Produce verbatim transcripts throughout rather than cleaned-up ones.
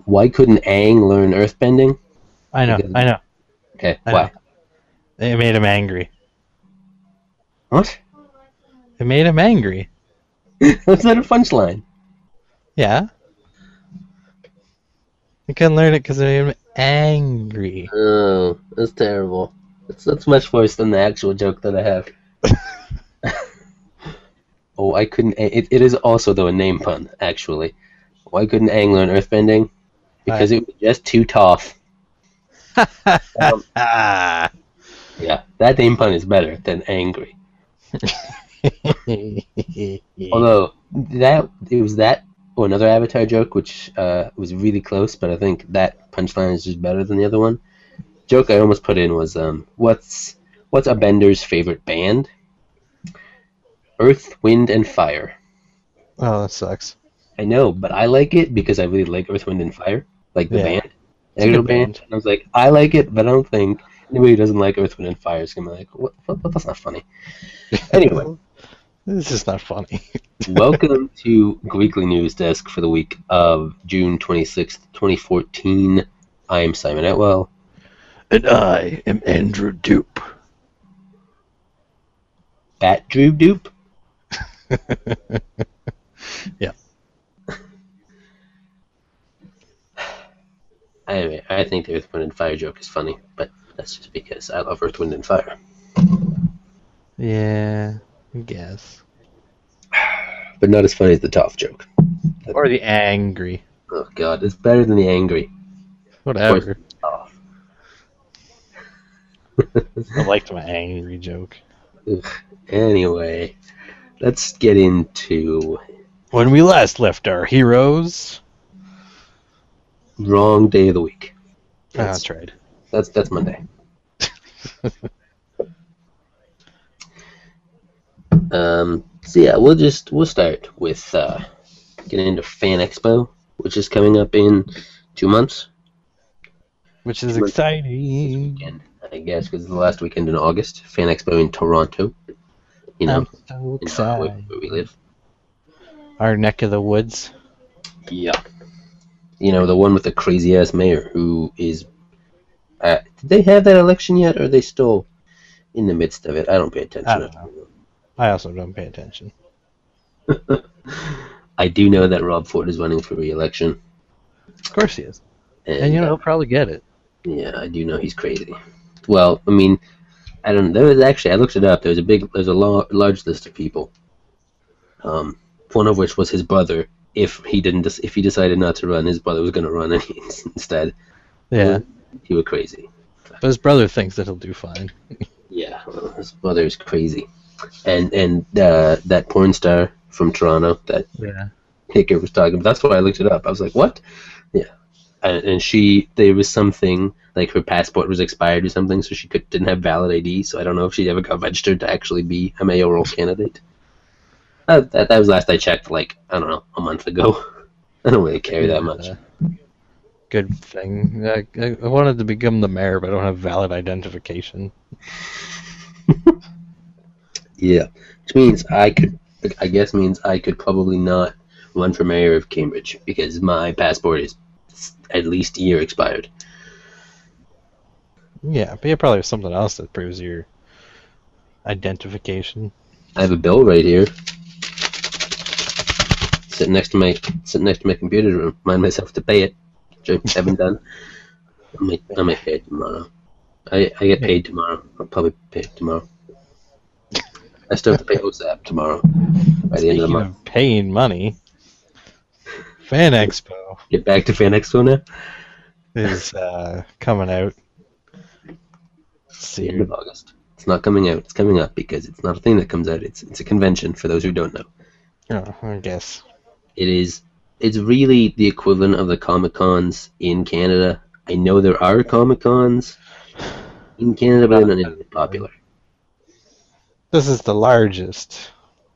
why couldn't Aang learn earthbending? I know, Because, I know. okay, I why? know. It made him angry. What? It made him angry. Was that a punchline? Yeah. He couldn't learn it because it made him angry. Oh, that's terrible. That's, that's much worse than the actual joke that I have. Oh, I couldn't. It, it is also, though, a name pun, actually. Why couldn't Aang learn earthbending? Because Why? it was just too tough. Um, yeah, that name pun is better than angry. Although, that it was that or another Avatar joke, which uh, was really close, but I think that punchline is just better than the other one. Joke I almost put in was, um, what's what's a bender's favorite band? Earth, Wind, and Fire. Oh, that sucks. I know, but I like it because I really like Earth, Wind, and Fire, like the Yeah. band, It's a actual good band. band. And I was like, I like it, but I don't think anybody who doesn't like Earth, Wind, and Fire is gonna be like, what? what, what that's not funny. Anyway, This is not funny. welcome to Weekly News Desk for the week of June twenty-sixth, twenty fourteen. I am Simon Etwell. And I am Andrew Dupe. Bat Drew Dupe. Yeah. Anyway, I think the Earth, Wind, and Fire joke is funny, but that's just because I love Earth, Wind, and Fire. Yeah, I guess. But not as funny as the Toph joke. Or the angry. Oh god, it's better than the angry. Whatever. Toph. I liked my angry joke. Ugh. Anyway, let's get into When we last left our heroes. wrong day of the week. Ah, that's right. That's that's Monday. um. So yeah, we'll just we'll start with uh, getting into Fan Expo, which is coming up in two months. Which is Two exciting. Weekend, I guess, because it's the last weekend in August. Fan Expo in Toronto. You know, I'm so in Norway, excited. where we live. Our neck of the woods. Yeah. You know, the one with the crazy ass mayor who is. Uh, did they have that election yet, or are they still in the midst of it? I don't pay attention. I don't know. I also don't pay attention. I do know that Rob Ford is running for re-election. Of course he is. And, And you know, uh, he'll probably get it. yeah, I do know he's crazy. Well, I mean, I don't know. There was actually, I looked it up. There was a big, there's a lo- large list of people. Um, one of which was his brother. If he didn't, des- if he decided not to run, his brother was going to run instead. Yeah. He was crazy. But his brother thinks that he'll do fine. Yeah, well, his brother is crazy. And and uh, that porn star from Toronto that Yeah. Hicker was talking about. That's why I looked it up. I was like, what? Yeah. And, and she, there was something, like her passport was expired or something, so she could, didn't have valid I D, so I don't know if she ever got registered to actually be a mayoral candidate. Uh, that, that was last I checked, like, I don't know, a month ago. I don't really care that much. Uh, good thing. I, I I wanted to become the mayor, but I don't have valid identification. Yeah. Which means I could, I guess means I could probably not run for mayor of Cambridge, because my passport is at least a year expired. Yeah, but you probably have something else that proves your identification. I have a bill right here. Sitting next to my sitting next to my computer to remind myself to pay it, which I haven't done. I might I might pay it tomorrow. I, I get paid tomorrow. I'll probably pay it tomorrow. I still have to pay O S A P tomorrow by the end of the Speaking month. of paying money, Fan Expo Get back to Fan Expo now. is uh, coming out. Let's The end see. of August. It's not coming out. It's coming up because it's not a thing that comes out. It's it's a convention for those who don't know. Oh, I guess. It is. It's really the equivalent of the Comic Cons in Canada. I know there are Comic Cons in Canada, but they're not nearly popular. This is the largest.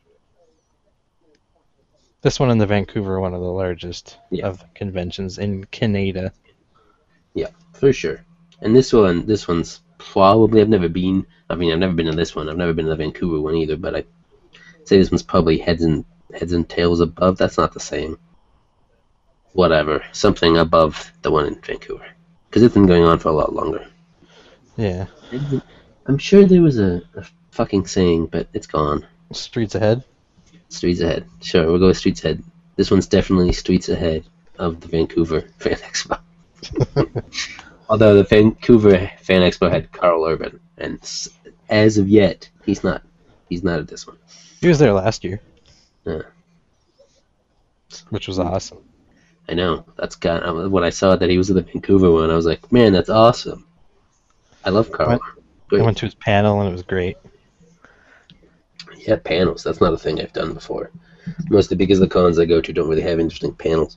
This one in the Vancouver, one of the largest Yeah. of conventions in Canada. Yeah, for sure. And this one, this one's probably, I've never been, I mean, I've never been to this one. I've never been to the Vancouver one either, but I say this one's probably heads and heads and tails above. That's not the same. whatever, something above the one in Vancouver, because it's been going on for a lot longer. Yeah. I'm sure there was a, a fucking saying, but it's gone. Streets ahead. Streets ahead. Sure, we'll go with streets ahead. This one's definitely streets ahead of the Vancouver Fan Expo. Although the Vancouver Fan Expo had Carl Urban, and as of yet, he's not. He's not at this one. He was there last year. Yeah. Which was awesome. I know. That's kind of, when I saw that he was at the Vancouver one, I was like, man, that's awesome. I love Carl. I went, I went to his panel and it was great. Yeah, panels. That's not a thing I've done before. Mostly because the cons I go to don't really have interesting panels.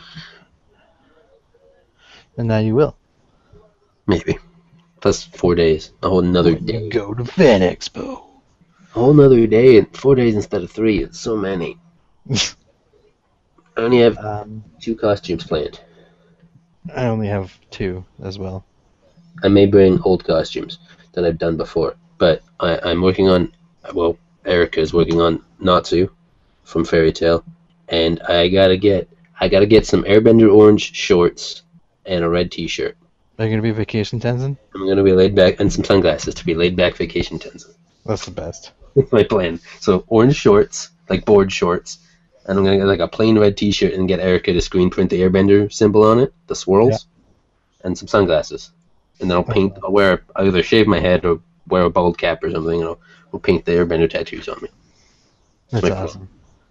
And now you will. Maybe. Plus four days. A whole another day. Go to Fan Expo. A whole another day and four days instead of three. It's so many. I only have um, two costumes planned. I only have two as well. I may bring old costumes that I've done before, but I, I'm working on, well, Erica is working on Natsu from Fairy Tail, and I gotta get, I gotta get some Airbender orange shorts and a red T-shirt. Are you gonna be Vacation Tenzin? I'm gonna be laid back, and some sunglasses to be laid back Vacation Tenzin. That's the best. That's my plan. So orange shorts, like board shorts, and I'm gonna get like a plain red T-shirt and get Erica to screen print the Airbender symbol on it, the swirls, yeah. and some sunglasses. And then I'll paint. I'll wear. I'll either shave my head or wear a bald cap or something, and I'll, I'll paint the Airbender tattoos on me. That's, That's awesome.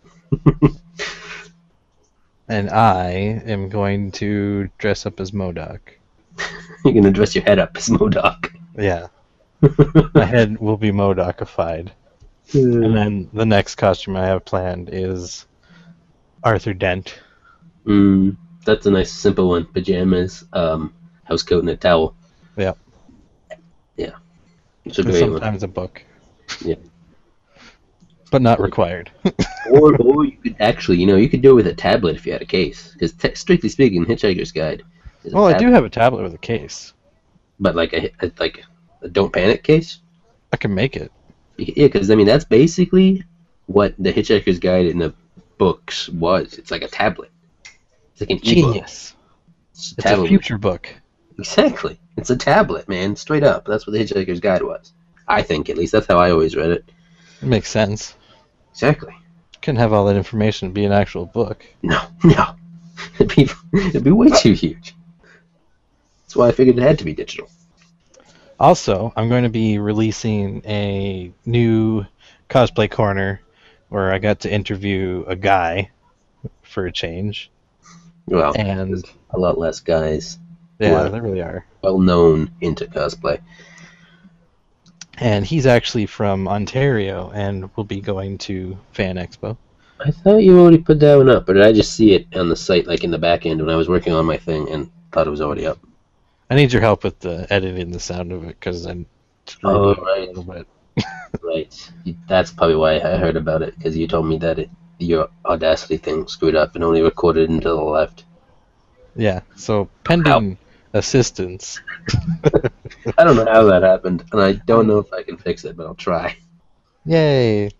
And I am going to dress up as MODOK. You're gonna dress your head up as MODOK. Yeah. My head will be MODOKified. And then the next costume I have planned is Arthur Dent. Mm, that's a nice simple one. Pajamas, um, house coat, and a towel. Yeah. Yeah. It's a and great sometimes one. a book. Yeah. But not required. or, or you could actually, you know, you could do it with a tablet if you had a case. Because te- strictly speaking, Hitchhiker's Guide is a Well, I tablet. do have a tablet with a case. But like a, a like a Don't Panic case? I can make it. Yeah, because I mean that's basically what the Hitchhiker's Guide in the books was. It's like a tablet. It's like an Genius. E-book. It's, a, it's a future book. Exactly. It's a tablet, man. Straight up. That's what the Hitchhiker's Guide was. I think, at least. That's how I always read it. It makes sense. Exactly. Couldn't have all that information be an actual book. No, no. It'd be, it'd be way too huge. That's why I figured it had to be digital. Also, I'm going to be releasing a new cosplay corner where I got to interview a guy for a change. Well, and there's a lot less guys. Yeah, there really are. Well known into cosplay. And he's actually from Ontario and will be going to Fan Expo. I thought you already put that one up, or did I just see it on the site, like in the back end when I was working on my thing and thought it was already up? I need your help with the editing the sound of it because I'm oh, right. a little bit. Right. That's probably why I heard about it, because you told me that it, your Audacity thing screwed up and only recorded into the left. Yeah, so pending Ow. assistance. I don't know how that happened, and I don't know if I can fix it, but I'll try. Yay.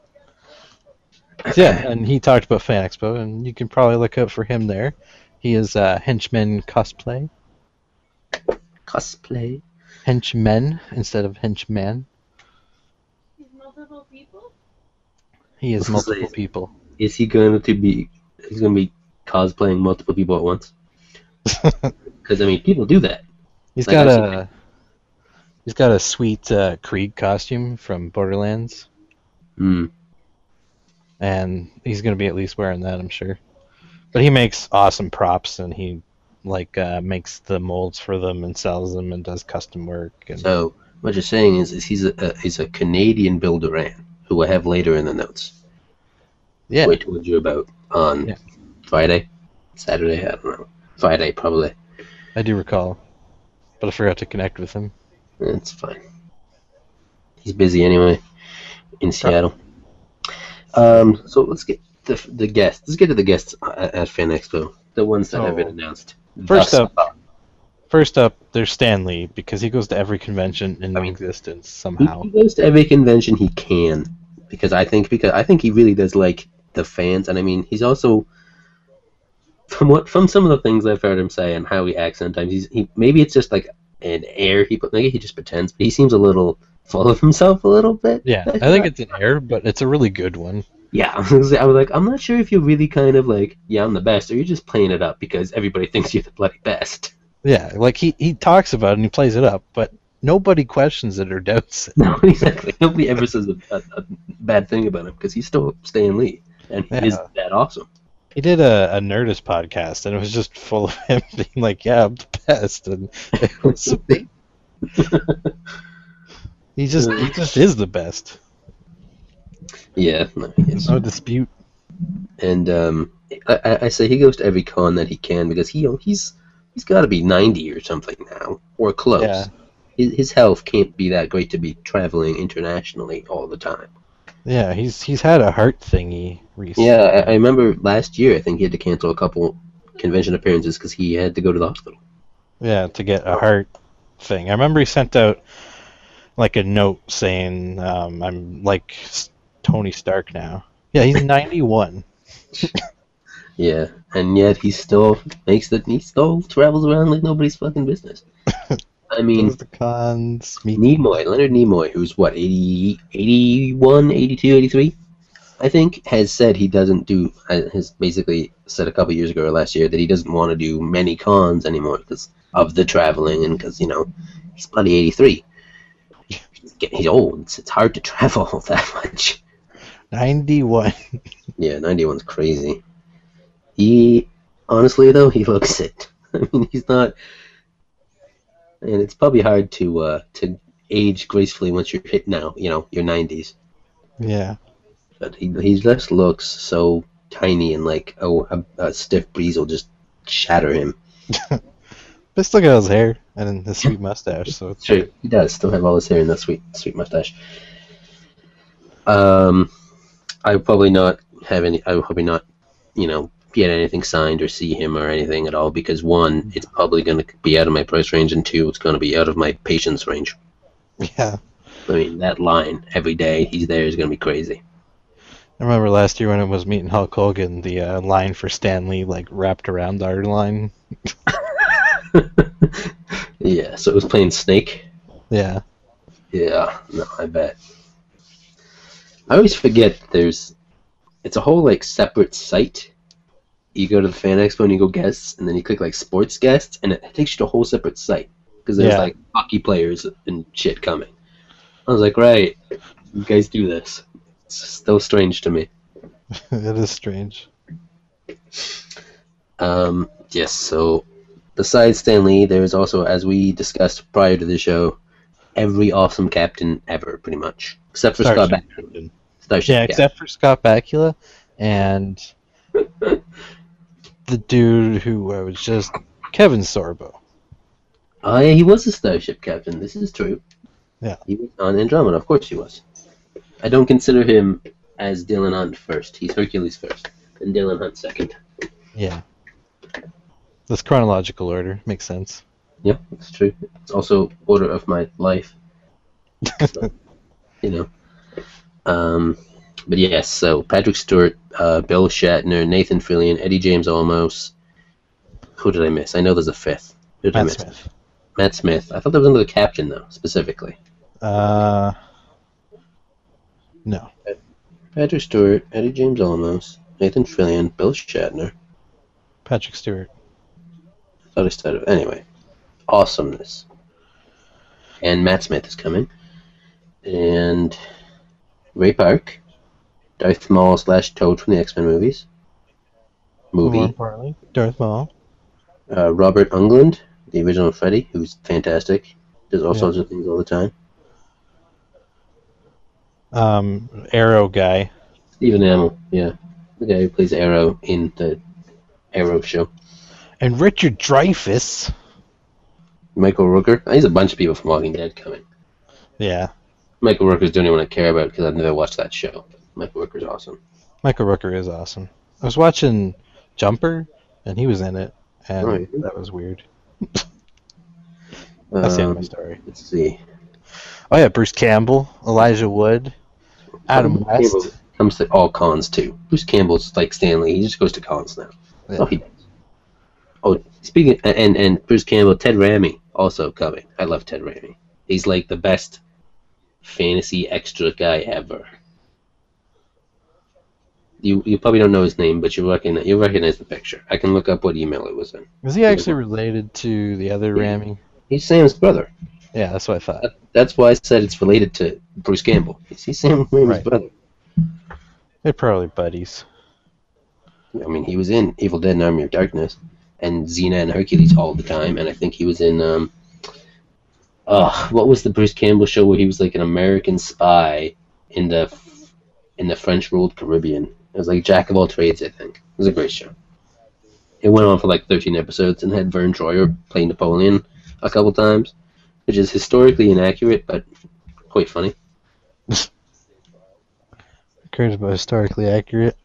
So yeah, and he talked about Fan Expo, and you can probably look up for him there. He is uh, Henchman Cosplay. Cosplay? Henchmen instead of henchman. He's multiple people? He is multiple people. Is he going to be, he's going to be cosplaying multiple people at once? Because, I mean, people do that. He's like got I've a... He's got a sweet uh, Krieg costume from Borderlands. Hmm. And he's going to be at least wearing that, I'm sure. But he makes awesome props, and he like uh, makes the molds for them and sells them and does custom work. And... So what you're saying is, is he's a, a he's a Canadian Bill Duran, who we'll have later in the notes. Yeah. We told you about on yeah. Friday, Saturday, I don't know. Friday probably. I do recall, but I forgot to connect with him. It's fine. He's busy anyway in Seattle. Um, so let's get the the guests. Let's get to the guests at, at Fan Expo. The ones that oh. have been announced. First Thus up, far. first up, there's Stan Lee because he goes to every convention in I mean, existence somehow. He goes to every convention he can because I think because I think he really does like the fans, and I mean he's also from what from some of the things I've heard him say and how he acts sometimes, he's he maybe it's just like an air he put. Maybe he just pretends, but he seems a little full of himself a little bit. Yeah, I think it's an error, but it's a really good one. Yeah, I was like, I'm not sure if you're really kind of like, yeah, I'm the best, or you're just playing it up because everybody thinks you're the bloody best. Yeah, like he, he talks about it and he plays it up, but nobody questions it or doubts it. No, exactly. Nobody ever says a, a, a bad thing about him because he's still Stan Lee, and he Yeah. is that awesome. He did a, a Nerdist podcast, and it was just full of him being like, yeah, I'm the best, and it was sweet. He just he just is the best. Yeah, no, he is. No dispute. And um, I, I I say he goes to every con that he can because he he's he's got to be ninety or something now, or close. Yeah. His, his health can't be that great to be traveling internationally all the time. Yeah, he's he's had a heart thingy recently. Yeah, I, I remember last year I think he had to cancel a couple convention appearances because he had to go to the hospital. Yeah, to get a heart thing. I remember he sent out like a note saying, um, "I'm like S- Tony Stark now." Yeah, he's ninety-one. Yeah, and yet he still makes the he still travels around like nobody's fucking business. I mean, Goes to cons, meet Nimoy, Leonard Nimoy, who's what, eighty, eighty-one, eighty-two, eighty-three, I think, has said he doesn't do, has basically said a couple years ago or last year that he doesn't want to do many cons anymore because of the traveling and because, you know, he's bloody eighty-three. He's, getting, he's old. It's, it's hard to travel that much. ninety-one. Yeah, ninety-one's crazy. He, honestly, though, he looks it. I mean, he's not... And it's probably hard to uh, to age gracefully once you're hit now, you know, your nineties. Yeah. But he he just looks so tiny and like oh a, a stiff breeze will just shatter him. But still got his hair and his sweet mustache, so it's Sure, he does still have all his hair and that sweet sweet mustache. Um, I will probably not have any. I will probably not, you know, get anything signed or see him or anything at all because one, it's probably going to be out of my price range, and two, it's going to be out of my patience range. yeah. I mean, that line every day he's there is going to be crazy. I remember last year when it was meeting Hulk Hogan, the uh, line for Stan Lee like wrapped around our line. Yeah, so it was playing Snake. Yeah. Yeah, no, I bet. I always forget there's, it's a whole like separate site. You go to the Fan Expo and you go guests, and then you click like sports guests, and it takes you to a whole separate site because there's Yeah. like hockey players and shit coming. I was like, right, you guys do this. It's still strange to me. It is strange. Um, yes, so besides Stan Lee, there's also, as we discussed prior to the show, every awesome captain ever, pretty much, except for Scott Starship Bakula. Captain. Starship, Yeah, except for Scott Bakula and the dude who uh, was just Kevin Sorbo. Oh yeah, he was a Starship Captain. This is true. Yeah. He was on Andromeda, of course he was. I don't consider him as Dylan Hunt first. He's Hercules first, and Dylan Hunt second. Yeah. This chronological order makes sense. Yep, that's true. It's also order of my life. So, you know. Um, but yes, so Patrick Stewart, uh, Bill Shatner, Nathan Fillion, Eddie James Olmos. Who did I miss? I know there's a fifth. Who did I Matt miss? Smith. Matt Smith. I thought that was under the captain, though, specifically. Uh, no. Patrick Stewart, Eddie James Olmos, Nathan Fillion, Bill Shatner. Patrick Stewart. I thought I started. Anyway, awesomeness. And Matt Smith is coming. And Ray Park, Darth Maul slash Toad from the X-Men movies. More Movie. importantly, Darth Maul. Uh, Robert Englund, the original Freddy, who's fantastic. Does all Yeah. sorts of things all the time. Um, Arrow guy. Stephen Amell, yeah. The guy who plays Arrow in the Arrow show. And Richard Dreyfuss. Michael Rooker. There's a bunch of people from Walking Dead coming. Yeah. Michael Rooker's the only one I care about because I've never watched that show. Michael Rooker's awesome. Michael Rooker is awesome. I was watching Jumper, and he was in it, and Right. that was weird. That's the end of my Um, story. Let's see. Oh yeah, Bruce Campbell, Elijah Wood, Adam Bruce West. Campbell comes to all cons too. Bruce Campbell's like Stanley. He just goes to cons now. Yeah. Oh, he does. Speaking and and Bruce Campbell, Ted Raimi also coming. I love Ted Raimi. He's like the best fantasy extra guy ever. You you probably don't know his name, but you recognize you recognize the picture. I can look up what email it was in. Is he actually related to the other Yeah. Rami? He's Sam's brother. Yeah, that's what I thought. That, that's why I said it's related to Bruce Campbell. He's, he's Sam Raimi's Right. brother. They're probably buddies. I mean, he was in Evil Dead and Army of Darkness and Xena and Hercules all the time, and I think he was in um, uh, what was the Bruce Campbell show where he was like an American spy in the in the French-ruled Caribbean? It was like Jack of all trades, I think. It was a great show. It went on for like thirteen episodes and had Vern Troyer play Napoleon a couple times, which is historically inaccurate but quite funny. Cares about historically accurate.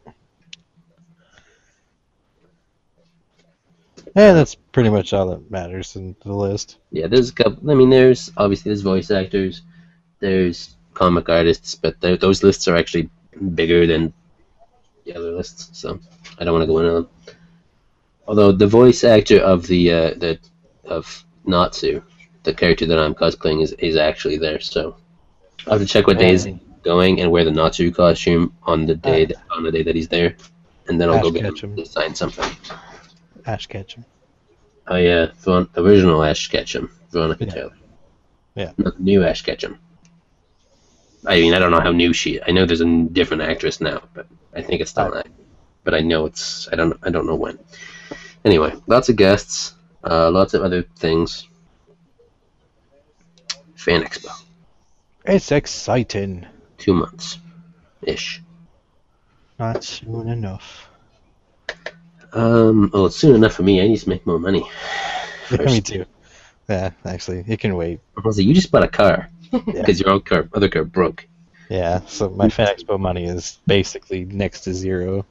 And that's pretty much all that matters in the list. Yeah, there's a couple. I mean, there's obviously there's voice actors, there's comic artists, but th- those lists are actually bigger than the other lists, so I don't want to go into them. Although the voice actor of the uh, the of Natsu, the character that I'm cosplaying, is is actually there. So I have to check what day he's going and wear the Natsu costume on the day that, on the day that he's there, and then I'll Ash go get him Ketchum. to sign something. Ash Ketchum. Oh yeah, Veron- the original Ash Ketchum, Veronica Yeah. Taylor. Yeah. Not the new Ash Ketchum. I mean, I don't know how new she. I know there's a different actress now, but I think it's still an actor. But I know it's. I don't. I don't know when. Anyway, lots of guests, uh, lots of other things. Fan Expo, It's exciting. two months, ish. Not soon enough. Um. Well, it's soon enough for me. I need to make more money. Yeah, me first. too. Yeah, actually, it can wait. I was like, you just bought a car Yeah. because your old car, other car broke. Yeah, so my Fan Expo money is basically next to zero.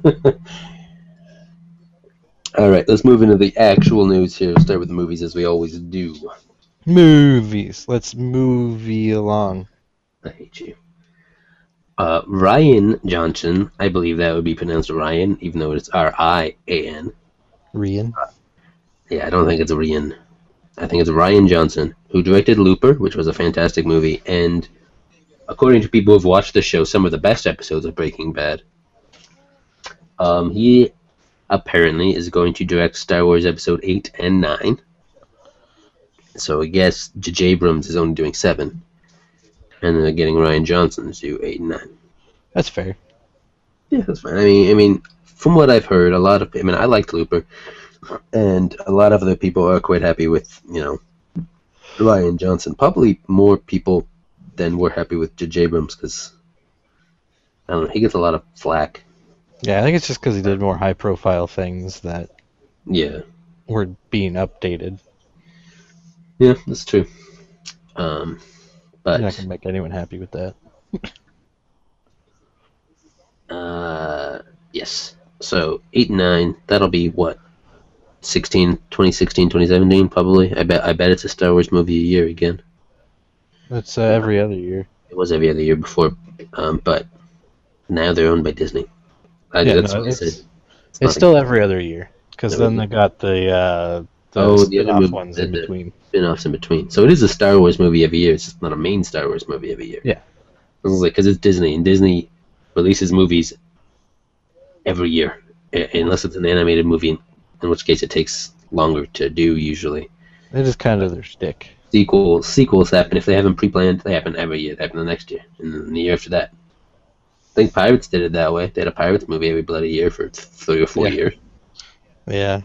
All right, let's move into the actual news here. Start with the movies as we always do. Movies. Let's movie along. I hate you. Uh, Ryan Johnson, I believe that would be pronounced Ryan, even though it's R I A N. Rian. Yeah, I don't think it's Ryan. I think it's Ryan Johnson, who directed Looper, which was a fantastic movie, and according to people who've watched the show, some of the best episodes of Breaking Bad. Um, he apparently is going to direct Star Wars Episode eight and nine. So I guess J J. Abrams is only doing seven. And then they're getting Ryan Johnson to do eight and nine. That's fair. Yeah, that's fine. I mean, I mean, from what I've heard, a lot of I mean, I liked Looper, and a lot of other people are quite happy with you know Ryan Johnson. Probably more people than were happy with J J. Abrams because I don't know, he gets a lot of flack. Yeah, I think it's just because he did more high-profile things that Yeah, were being updated. yeah, that's true. Um, You're not but going to make anyone happy with that. uh, yes. So eight and nine, that'll be what sixteen, twenty sixteen, twenty seventeen, probably. I bet. I bet it's a Star Wars movie a year again. It's uh, every other year. It was every other year before, um, but now they're owned by Disney. I, Yeah, that's no, what I it's, said. it's not still every other year. Because That then would they be- got the, uh, the Oh, the other spin-off movie- ones the- in the- between. spin-offs in between. So it is a Star Wars movie every year. It's just not a main Star Wars movie every year. Yeah. Because like, it's Disney, and Disney releases movies every year, i- unless it's an animated movie, in which case it takes longer to do usually. It is kind of their shtick. Sequels sequels happen if they haven't pre-planned. They happen every year. They happen the next year, and then the year after that. I think Pirates did it that way. They had a Pirates movie every bloody year for three or four Yeah. years. Yeah.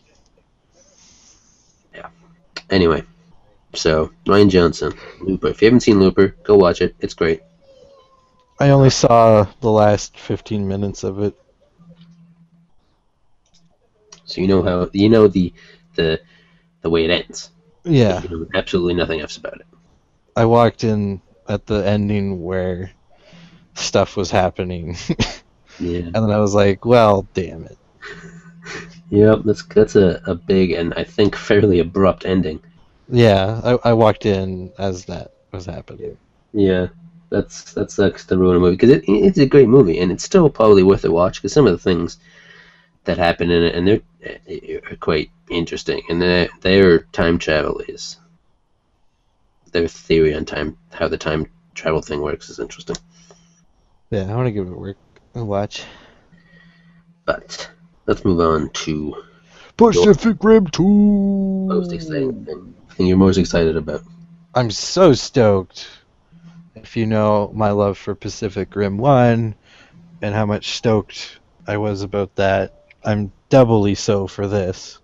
Anyway, so Ryan Johnson, Looper. If you haven't seen Looper, go watch it. It's great. I only saw the last fifteen minutes of it. So you know how you know the the the way it ends. Yeah. You know absolutely nothing else about it. I walked in at the ending where stuff was happening. Yeah. And then I was like, well, damn it. Yep. That's that's a, a big and I think fairly abrupt ending. Yeah, I, I walked in as that was happening. Yeah. That's that sucks to ruin a movie because it it's a great movie and it's still probably worth a watch because some of the things that happen in it and they're uh, are quite interesting, and their their time travel is their theory on time, how the time travel thing works, is interesting. Yeah, I want to give it a work a watch. But let's move on to Pacific Rim two. most exciting thing, thing you're most excited about. I'm so stoked. If you know my love for Pacific Rim one and how much stoked I was about that, I'm doubly so for this.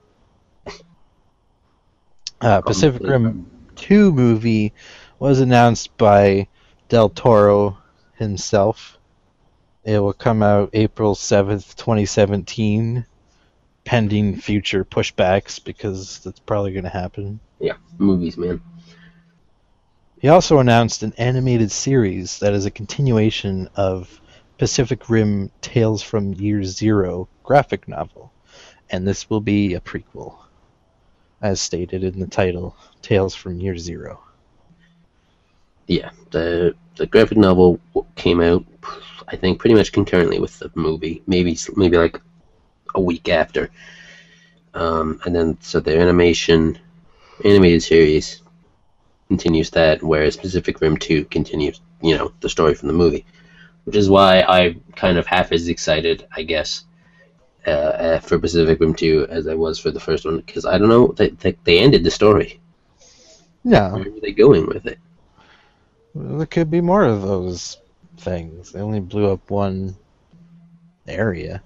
Uh, Pacific Rim two movie was announced by Del Toro himself. It will come out April seventh, twenty seventeen, pending future pushbacks, because that's probably going to happen. Yeah, movies, man. He also announced an animated series that is a continuation of Pacific Rim Tales from Year Zero graphic novel, and this will be a prequel, as stated in the title, Tales from Year Zero. Yeah, the the graphic novel came out, I think, pretty much concurrently with the movie, maybe maybe like a week after. Um, and then so the animation animated series continues that, whereas Pacific Rim two continues, you know, the story from the movie, which is why I'm kind of half as excited, I guess, uh, uh, for Pacific Rim two as I was for the first one, because I don't know, they, they they ended the story. No, Where were they going with it? there could be more of those things. They only blew up one area.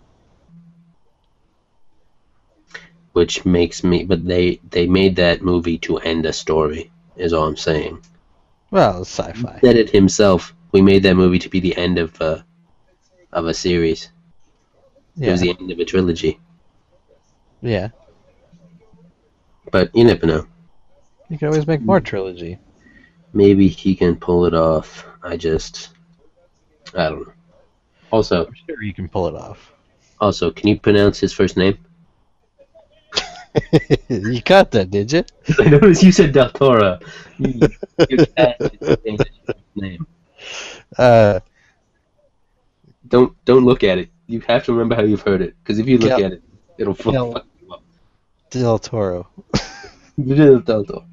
Which makes me, but they they made that movie to end a story, is all I'm saying. Well, it's sci-fi. He said it himself. We made that movie to be the end of uh, of a series. Yeah. It was the end of a trilogy. Yeah. But you never know. You can always make more trilogy. Maybe he can pull it off. I just, I don't know. Also, I'm sure you can pull it off. also, can you pronounce his first name? You got that, did you? I noticed you said Del Toro. You, you asked his first name. Uh, Don't don't look at it. You have to remember how you've heard it, because if you look Kel- at it, it'll fuck Kel- fuck you up. Del Toro. Del Toro.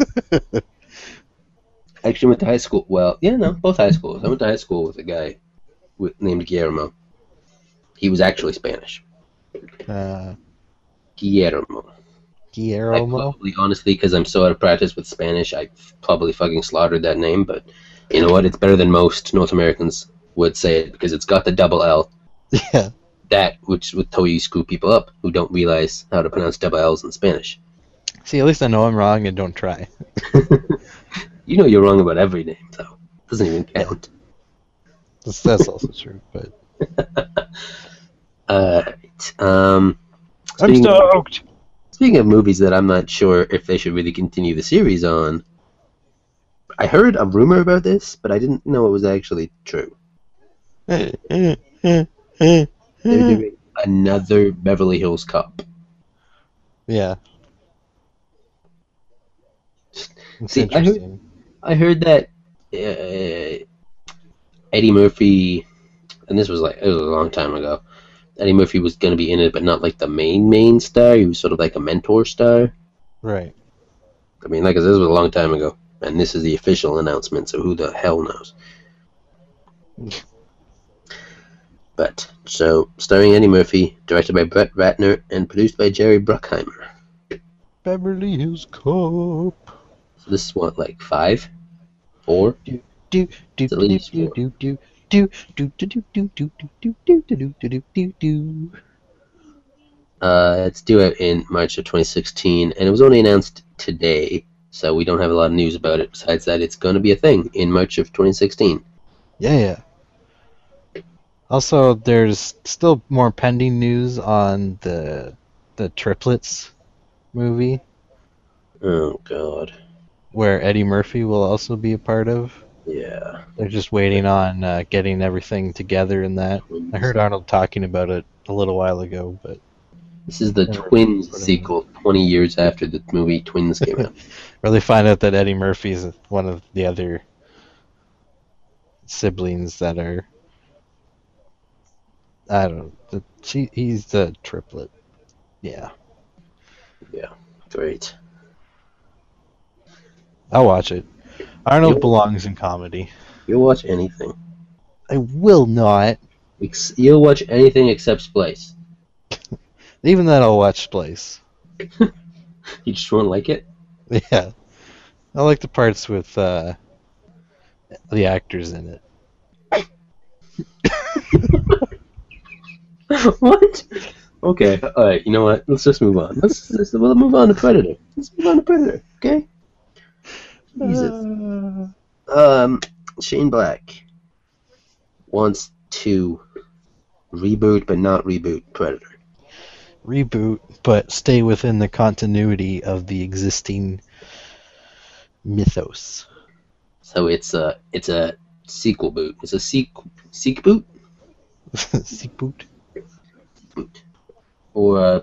I actually went to high school. Well, yeah, no, both high schools. I went to high school with a guy with, named Guillermo. He was actually Spanish. Uh, Guillermo. I Guillermo. probably, honestly, because I'm so out of practice with Spanish, I probably fucking slaughtered that name. But you know what? It's better than most North Americans would say it, because it's got the double L. Yeah. That which would totally screw people up who don't realize how to pronounce double L's in Spanish. See, at least I know I'm wrong and don't try. You know you're wrong about every name, though. Doesn't even count. That's, that's also true, but uh, right. Um, I'm speaking of- stoked. Speaking of movies that I'm not sure if they should really continue the series on, I heard a rumor about this, but I didn't know it was actually true. They're doing another Beverly Hills Cop. Yeah. It's See, I heard- interesting. I heard that uh, Eddie Murphy, and this was like, it was a long time ago, Eddie Murphy was going to be in it, but not like the main, main star. He was sort of like a mentor star. Right. I mean, like I said, this was a long time ago, and this is the official announcement, so who the hell knows? But, so, starring Eddie Murphy, directed by Brett Ratner, and produced by Jerry Bruckheimer. Beverly Hills Cop. So this is what, like five? Four? Do do do It's at least do four. do do do do do do do do do do do do do do do. Uh, it's due out in March of twenty sixteen, and it was only announced today, so we don't have a lot of news about it, besides that it's going to be a thing in March of twenty sixteen. Yeah, yeah. Also, there's still more pending news on the the Triplets movie, Oh, God. where Eddie Murphy will also be a part of. Yeah. They're just waiting on uh, getting everything together in that. I heard Arnold talking about it a little while ago, but This is the Never Twins put it in. sequel, twenty years after the movie Twins came out. really find out that Eddie Murphy is one of the other siblings that are, I don't know, the, she, he's the triplet. Yeah, Yeah, great. I'll watch it. Arnold You'll, belongs in comedy. you'll watch anything. I will not. Ex- you'll watch anything except Splice. Even then, I'll watch Splice. You just won't like it? Yeah, I like the parts with uh, the actors in it. What? Okay, alright, you know what? Let's just move on. Let's, let's we'll move on to Predator. Let's move on to Predator, okay? Jesus. Uh, Um, Shane Black wants to reboot but not reboot Predator. reboot, but stay within the continuity of the existing mythos. So it's a it's a sequel boot. It's a seek seek boot Sequel. boot or a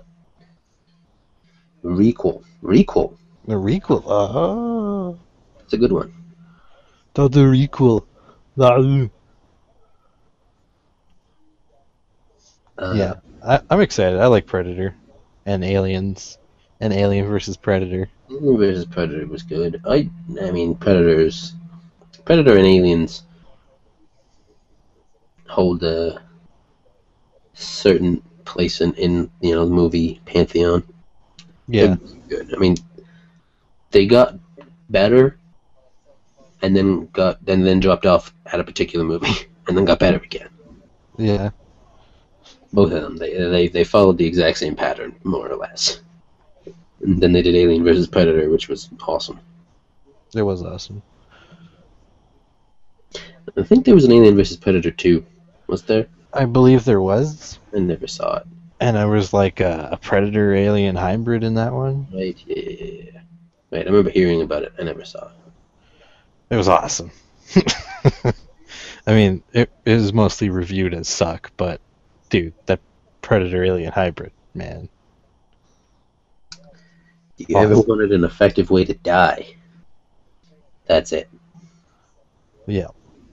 requel. Requel. The requel. Oh, It's a good one. the requel. The- Uh, Yeah, I, I'm excited. I like Predator and Aliens and Alien versus Predator. Alien versus Predator was good. I I mean Predators, Predator and Aliens hold a certain place in, in you know the movie pantheon. Yeah, They're good. I mean, they got better, and then got and then dropped off at a particular movie, and then got better again. yeah. Both of them, they they they followed the exact same pattern, more or less. And then they did Alien versus Predator, which was awesome. It was awesome. I think there was an Alien versus Predator two. Was there? I believe there was, I never saw it. and there was like a, a Predator Alien hybrid in that one. Right? Yeah, yeah, yeah, yeah. Right. I remember hearing about it. I never saw it. It was awesome. I mean, it, it was mostly reviewed as suck, but dude, that Predator Alien hybrid, man. You ever Awesome. wanted an effective way to die? That's it. Yeah.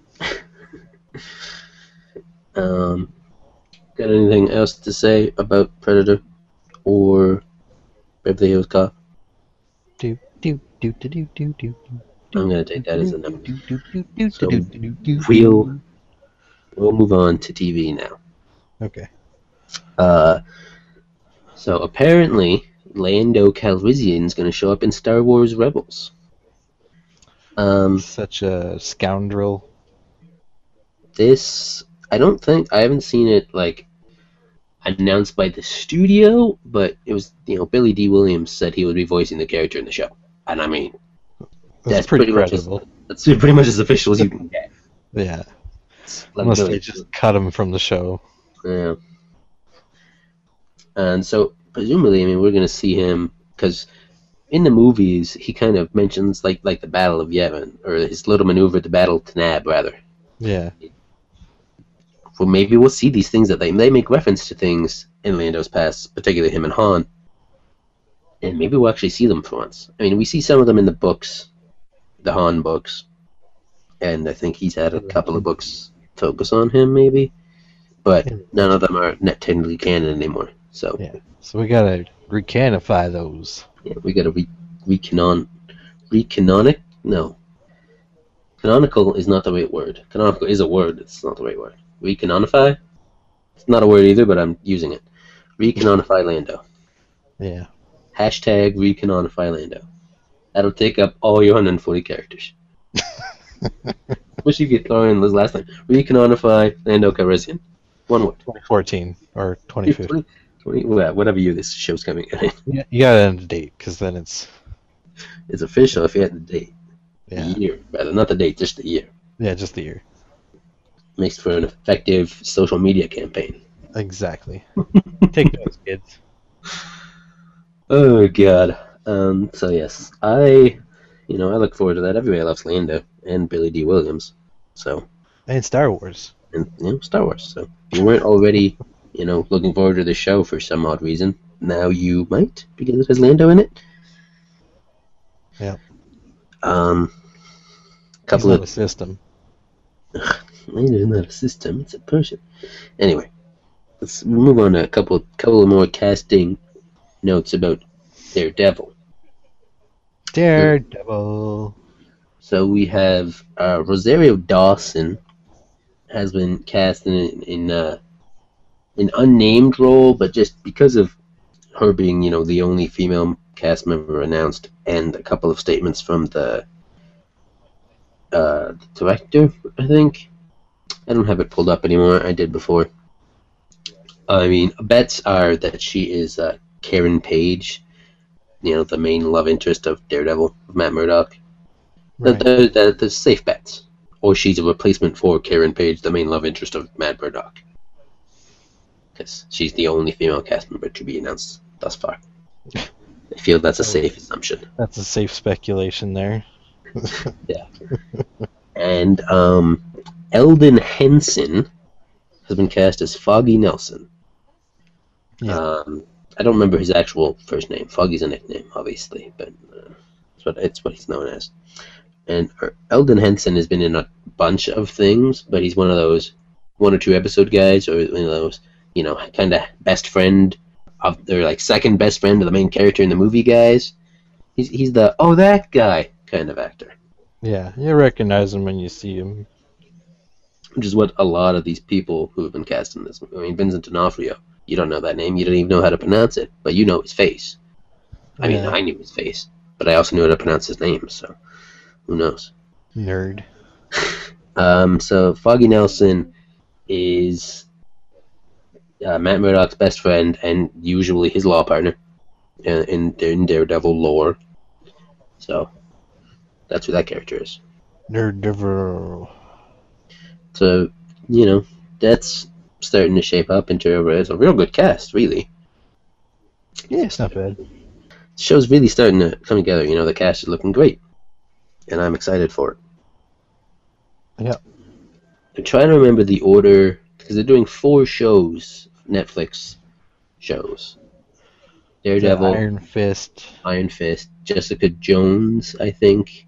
Um, got anything else to say about Predator or Beverly Hills Cop? Do do do do do do do. I'm gonna take that as a no. Do, do, do, do, So, do, do, do, do. We'll we'll move on to T V now. Okay. Uh, so apparently Lando Calrissian's gonna show up in Star Wars Rebels. Um, Such a scoundrel. this I don't think I haven't seen it like announced by the studio, but it was you know Billy D. Williams said he would be voicing the character in the show, and I mean That's, that's pretty, pretty much as- credible. that's pretty much as official as you can get. Yeah. Like, Unless really. they just cut him from the show. Yeah. And so, presumably, I mean, we're going to see him, because in the movies, he kind of mentions, like, like the Battle of Yavin, or his little maneuver at the Battle of Tanab, rather. Yeah. Well, maybe we'll see these things that they, they make reference to things in Lando's past, particularly him and Han. And maybe we'll actually see them for once. I mean, we see some of them in the books, the Han books. And I think he's had a couple of books focus on him, maybe. But none of them are net technically canon anymore. So Yeah. So we gotta recanify those. yeah, we got to re recanon recanonic. No, canonical is not the right word. Canonical is a word. It's not the right word. Recanonify. It's not a word either, but I'm using it. Recanonify Lando. Yeah. Hashtag recanonify Lando. That'll take up all your one hundred forty characters. Wish you could throw in this last time. Recanonify Lando Calrissian. One word. twenty fourteen or twenty fifteen. twenty, well, whatever year this show's coming in. Yeah, you gotta end the date, because then it's It's official if you had the date. yeah, The year, rather. Not the date, just the year. yeah, just the year. Makes for an effective social media campaign. Exactly. Take those, kids. Oh, God. Um, so, yes. I, you know, I look forward to that. Everybody loves Lando and Billy D. Williams. So, And Star Wars. and, you know, Star Wars. So, if you weren't already, you know, looking forward to the show for some odd reason, now you might, because it has Lando in it. Yeah. Um, He's couple not of a system. Lando's not a system; it's a person. Anyway, let's move on to a couple, couple of more casting notes about Daredevil. Daredevil. So we have uh, Rosario Dawson has been cast in in uh, an unnamed role, but just because of her being, you know, the only female cast member announced, and a couple of statements from the uh, director, I think. I don't have it pulled up anymore. I did before. I mean, bets are that she is uh, Karen Page, you know, the main love interest of Daredevil, of Matt Murdock. Right. They're, they're, they're safe bets. Or she's a replacement for Karen Page, the main love interest of Matt Murdock. Because she's the only female cast member to be announced thus far. I feel that's a safe assumption. That's a safe speculation there. Yeah. And um, Eldon Henson has been cast as Foggy Nelson. Yeah. Um, I don't remember his actual first name. Foggy's a nickname, obviously, but uh, it's what it's what he's known as. And uh, Eldon Henson has been in a bunch of things, but he's one of those one or two episode guys, or one of those, you know, kind of best friend of, or like second best friend of the main character in the movie guys. He's he's the oh that guy kind of actor. Yeah, you recognize him when you see him. Which is what a lot of these people who have been cast in this. I mean, Vincent D'Onofrio. You don't know that name. You don't even know how to pronounce it, but you know his face. I mean, Yeah. I knew his face, but I also knew how to pronounce his name. So, who knows? Nerd. Um, so Foggy Nelson is uh, Matt Murdock's best friend and usually his law partner in, in, in Daredevil lore. So that's who that character is. Nerd Devil. So, you know, that's starting to shape up into a, it's a real good cast, really. Yeah, it's not bad. The show's really starting to come together. You know, the cast is looking great, and I'm excited for it. Yeah. I'm trying to remember the order, because they're doing four shows, Netflix shows. Daredevil, Yeah, Iron Fist. Iron Fist, Jessica Jones, I think,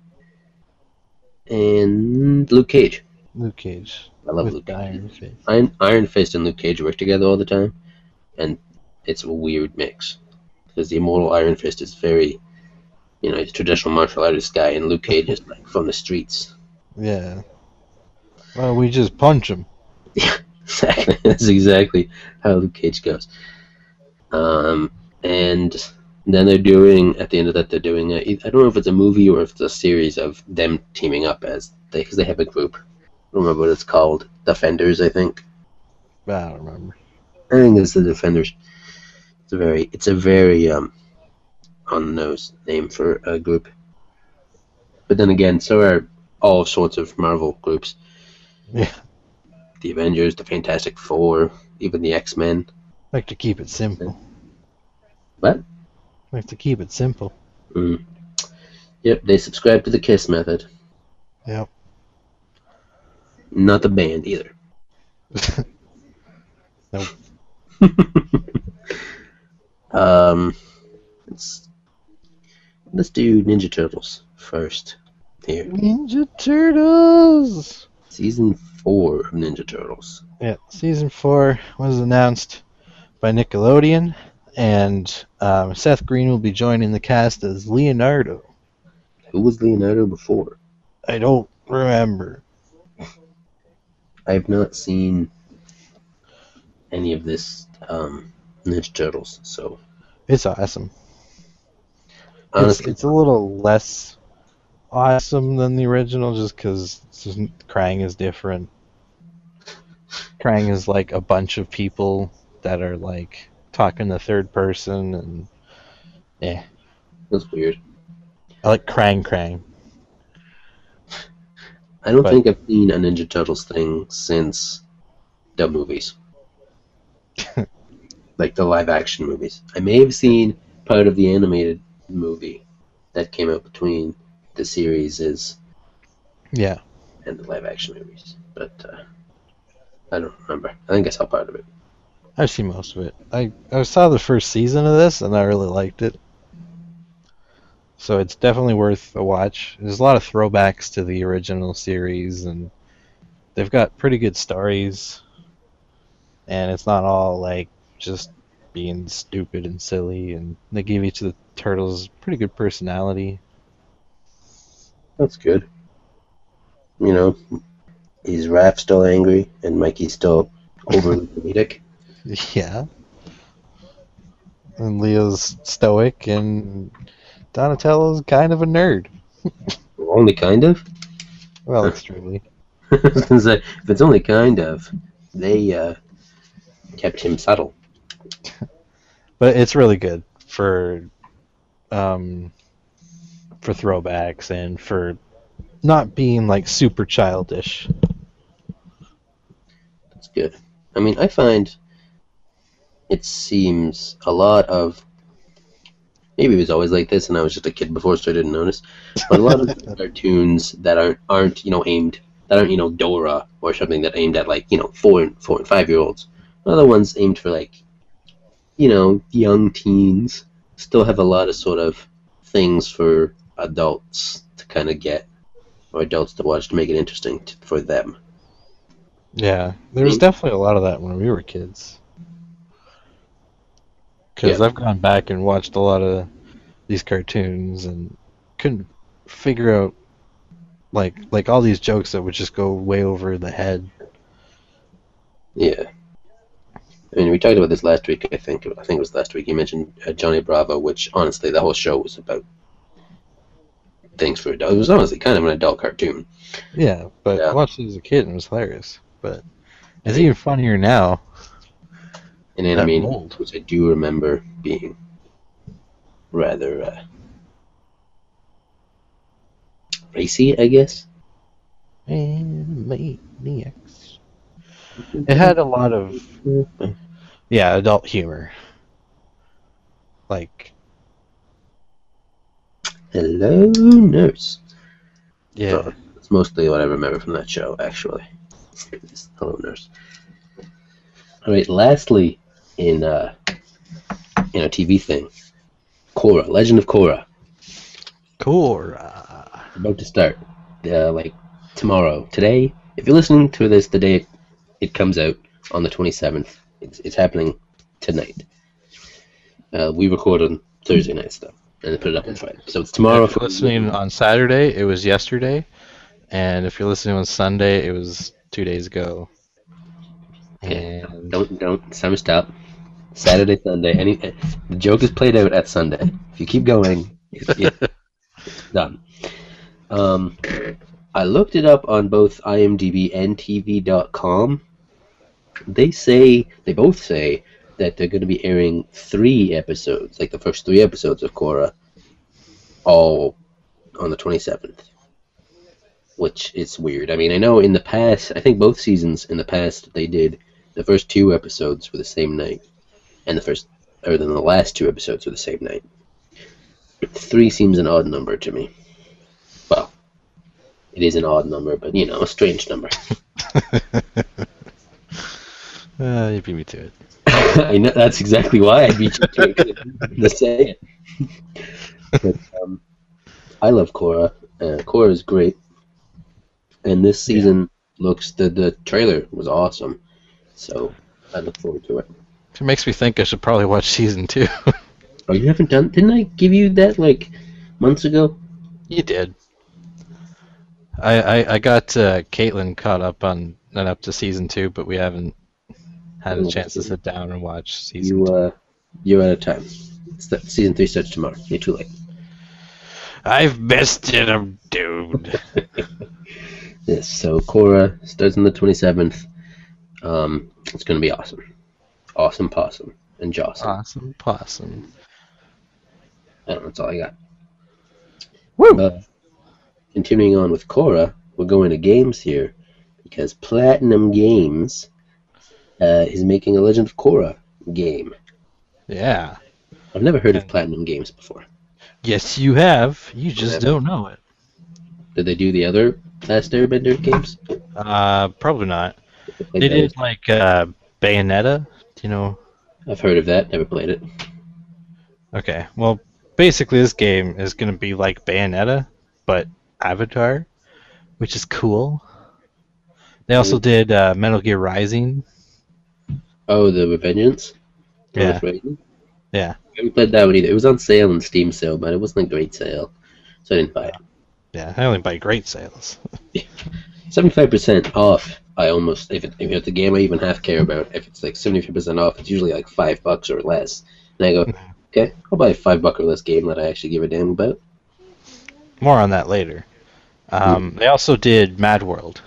and Luke Cage. Luke Cage. I love with Luke the Cage. Iron Fist. Iron, Iron Fist and Luke Cage work together all the time, and it's a weird mix. Because the immortal Iron Fist is very, you know, he's a traditional martial artist guy, and Luke Cage is like from the streets. Yeah. Well, we just punch him. Yeah, exactly. That's exactly how Luke Cage goes. Um, and then they're doing, at the end of that, they're doing, a, I don't know if it's a movie or if it's a series of them teaming up as, they, because they have a group. I don't remember what it's called. Defenders, I think. I don't remember. I think it's the Defenders. It's a very, it's a very um, on the nose name for a group. But then again, so are all sorts of Marvel groups. Yeah. The Avengers, the Fantastic Four, even the X-Men. Like to keep it simple. What? Like to keep it simple. Mm. Yep, they subscribe to the KISS method. Yep. Not the band either. Nope. um, let's let's do Ninja Turtles first. Here, Ninja Turtles! season four of Ninja Turtles. Yeah, season four was announced by Nickelodeon, and um, Seth Green will be joining the cast as Leonardo. Who was Leonardo before? I don't remember. I have not seen any of this um, Ninja Turtles, so It's awesome. honestly, It's, it's a little less awesome than the original just because Krang is different. Krang is like a bunch of people that are like talking the third person, and yeah, that's weird. I like Krang Krang. I don't But- think I've seen a Ninja Turtles thing since the movies. Like the live action movies. I may have seen part of the animated movie that came out between the series is Yeah, and the live action movies. But uh, I don't remember. I think I saw part of it. I've seen most of it. I, I saw the first season of this and I really liked it. So it's definitely worth a watch. There's a lot of throwbacks to the original series, and they've got pretty good stories. And it's not all like just being stupid and silly, and they gave each of the turtles pretty good personality. That's good. You know, is Raph still angry and Mikey's still overly comedic? Yeah. And Leo's stoic, and Donatello's kind of a nerd. Only kind of? Well, extremely. I was gonna say, if it's only kind of, they uh, kept him subtle. But it's really good for um, for throwbacks and for not being like super childish. That's good. I mean, I find it seems a lot of, maybe it was always like this and I was just a kid before so I didn't notice, but a lot of cartoons that aren't, aren't, you know, aimed, that aren't, you know, Dora or something that aimed at like, you know, four and four and five year olds. Other ones aimed for like, you know, young teens still have a lot of sort of things for adults to kind of get, or adults to watch to make it interesting to, for them. Yeah, there was definitely a lot of that when we were kids. Because Yeah. I've gone back and watched a lot of these cartoons and couldn't figure out like like all these jokes that would just go way over the head. Yeah. I mean, we talked about this last week, I think. I think it was last week. You mentioned uh, Johnny Bravo, which, honestly, the whole show was about things for adults. It was honestly kind of an adult cartoon. Yeah, but Yeah. I watched it as a kid and it was hilarious. But it's even funnier now. And then, I That mean, mold. which I do remember being rather uh, racy, I guess. Animaniacs. It had a lot of yeah adult humor. Like Hello, nurse. yeah, So, that's mostly what I remember from that show, actually. Just, Hello, nurse. All right, lastly, in uh, in a T V thing, Korra, Legend of Korra, Korra. about to start. Uh, like tomorrow, today. If you're listening to this the day it, it comes out on the twenty-seventh, it's it's happening tonight. Uh, we record on Thursday night stuff and then put it up on Friday. So it's tomorrow. If you're listening on Saturday, it was yesterday, and if you're listening on Sunday, it was two days ago. Okay. And Don't don't Simon stop. Saturday, Sunday. Any the joke is played out at Sunday. If you keep going, it, it, it's done. Um, I looked it up on both IMDb and T V dot com. They say they both say that they're going to be airing three episodes, like the first three episodes of Korra, all on the twenty-seventh. Which is weird. I mean, I know in the past, I think both seasons in the past they did the first two episodes were the same night, and the first, or then the last two episodes were the same night. Three seems an odd number to me. Well, it is an odd number, but you know, a strange number. uh, you beat me to it. I know that's exactly why I beat you to it. To say it. But, um, I love Korra. Uh, Korra is great, and this season looks the the trailer was awesome. So I look forward to it. It makes me think I should probably watch season two. Oh, you haven't done? Didn't I give you that like months ago? You did. I I, I got uh, Caitlin caught up on and up to season two, but we haven't had a chance to sit down and watch season You two. uh, you're out of time. It's the, season three starts tomorrow. You're too late. I've bested him, dude. Yes. So Korra starts on the twenty-seventh. Um, it's gonna be awesome. Awesome possum and Jossum. Awesome possum. I don't know, that's all I got. Woo! Uh, continuing on with Korra, we're going to games here because Platinum Games uh, is making a Legend of Korra game. Yeah. I've never heard of Platinum Games before. Yes, you have. You just don't know it. Did they do the other Last Airbender games? Uh, probably not. Like They those? did like uh, Bayonetta. Do you know? I've heard of that. Never played it. Okay. Well, basically, this game is going to be like Bayonetta, but Avatar, which is cool. They also did uh, Metal Gear Rising. Oh, the Revengeance? Yeah. Raiden. Yeah. I haven't played that one either. It was on sale in Steam sale, but it wasn't a great sale, so I didn't buy it. Yeah, I only buy great sales. seventy-five percent off. I almost, if, it, if it's a game I even half care about, if it's like seventy-five percent off, it's usually like five bucks or less. And I go, okay, I'll buy a five buck or less game that I actually give a damn about. More on that later. Um, Hmm. They also did Mad World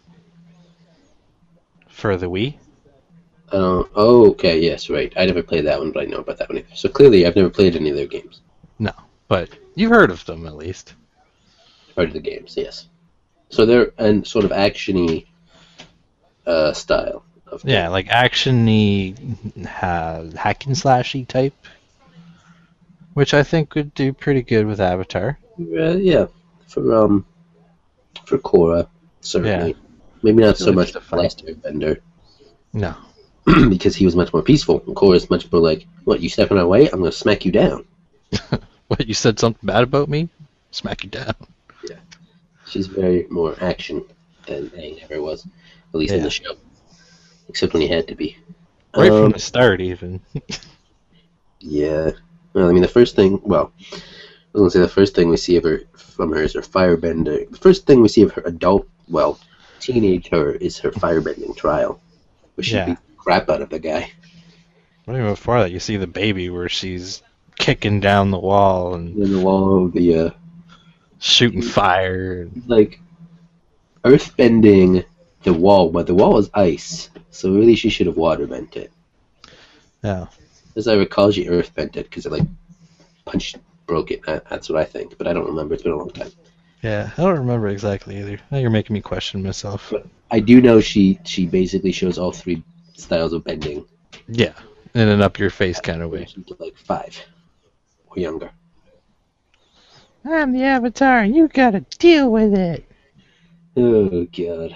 for the Wii. Uh, oh, okay, yes, right. I never played that one, but I know about that one either. So clearly I've never played any of their games. No, but you've heard of them at least. Part of the games, yes. So they're an sort of action-y uh, style. Of Yeah, like action-y, ha- hack and slashy type, which I think would do pretty good with Avatar. Uh, yeah, for um, for Korra, certainly. Yeah. Maybe not He so likes much to for fight. Last Airbender, No. because he was much more peaceful. And Korra's much more like, what, you step in our way? I'm going to smack you down. What, you said something bad about me? Smack you down. She's very more action than Aang ever was, at least in Yeah. the show. Except when he had to be. Right from Um, the start, even. Yeah. Well, I mean, the first thing, well, I was going to say the first thing we see of her from her is her firebender. The first thing we see of her adult, well, teenage her is her firebending trial, where she Yeah. beat the crap out of the guy. Not even before that, you see the baby where she's kicking down the wall and And then the wall of the, uh, shooting fire. And, like, earthbending the wall, but the wall is ice, so really she should have waterbent it. yeah. As I recall, she earthbent it because it, like, punched, broke it. That- That's what I think, but I don't remember. It's been a long time. Yeah, I don't remember exactly either. Now you're making me question myself. I do know she she basically shows all three styles of bending. Yeah, in an up your face kind of way. She's like five or younger. I'm the Avatar, you gotta deal with it. Oh god.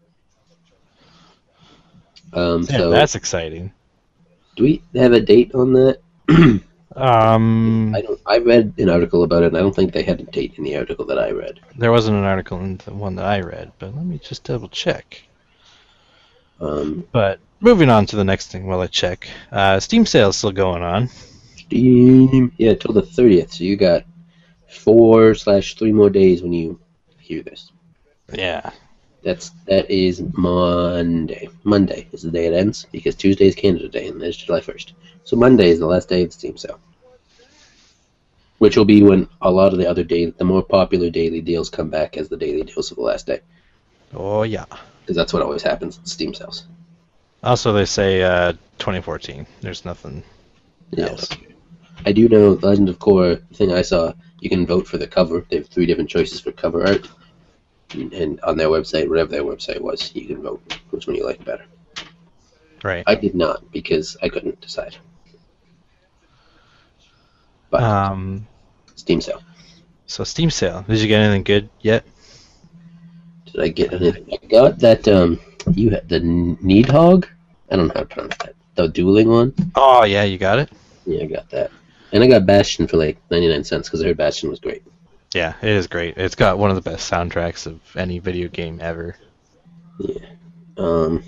Um. Yeah, so that's exciting. do we have a date on that? Um, I don't. I read an article about it, and I don't think they had a date in the article that I read. there wasn't an article in the one that I read, but let me just double check. Um. But moving on to the next thing while I check. Uh, Steam sale's still going on. Steam. Yeah, till the thirtieth. So you got four slash three more days when you hear this. Yeah. That's that is Monday. Monday is the day it ends because Tuesday is Canada Day and it's July first. So Monday is the last day of the Steam sale, which will be when a lot of the other day, the more popular daily deals come back as the daily deals of the last day, Oh, yeah. because that's what always happens at Steam sales. Also, they say uh, twenty fourteen. There's nothing else. Yes. I do know the Legend of Korra thing I saw. You can vote for the cover. They have three different choices for cover art, and on their website, whatever their website was, you can vote which one you like better. Right. I did not because I couldn't decide. But Um, Steam sale. so Steam sale. Did you get anything good yet? Did I get anything? I got that. Um, you had the Needhog. I don't know how to pronounce that. The dueling one. Oh, yeah, you got it? Yeah, I got that. And I got Bastion for like ninety-nine cents because I heard Bastion was great. Yeah, it is great. It's got one of the best soundtracks of any video game ever. Yeah. Um.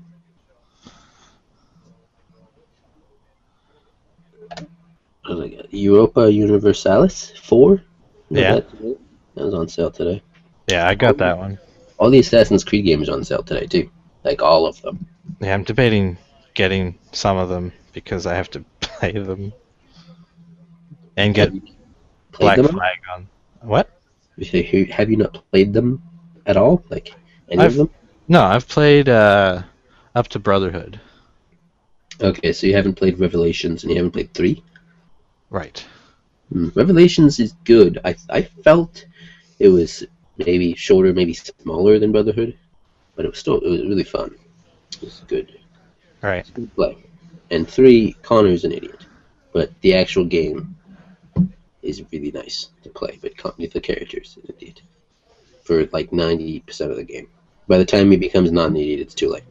What did I get? Europa Universalis four. Yeah. That, that was on sale today. Yeah, I got that one. All the Assassin's Creed games are on sale today too. Like all of them. Yeah, I'm debating getting some of them because I have to play them and get Have you Black played them? Flag on. What? Have you not played them at all? Like any I've- of them? No, I've played uh, up to Brotherhood. Okay, so you haven't played Revelations and you haven't played three? Right. Hmm, Revelations is good. I I felt it was maybe shorter, maybe smaller than Brotherhood, but it was still it was really fun. It was good. All right. Good play. And three, Connor's an idiot, but the actual game is really nice to play. But Con- the character's an idiot for like ninety percent of the game. By the time he becomes not an idiot, it's too late.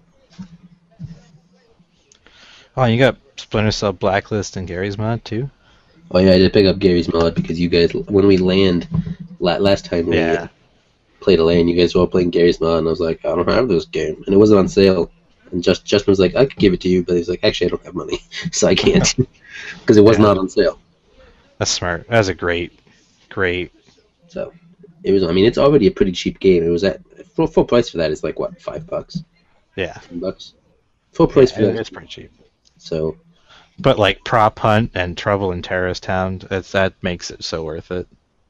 Oh, you got Splinter Cell Blacklist and Gary's Mod too? Oh yeah, I did pick up Gary's mod because you guys, when we land, la- last time we Yeah. played a LAN, you guys were all playing Gary's mod, and I was like, I don't have this game, and it wasn't on sale And just Justin was like, I could give it to you, but he's like, actually, I don't have money, so I can't, because it was Yeah. not on sale. That's smart. That's a great, great. So it was. I mean, it's already a pretty cheap game. It was at full, full price for that is like what, five bucks, Yeah. ten bucks, full price Yeah, for that. it's pretty cheap. So But like Prop Hunt and Trouble in Terrorist Town, that's, that makes it so worth it.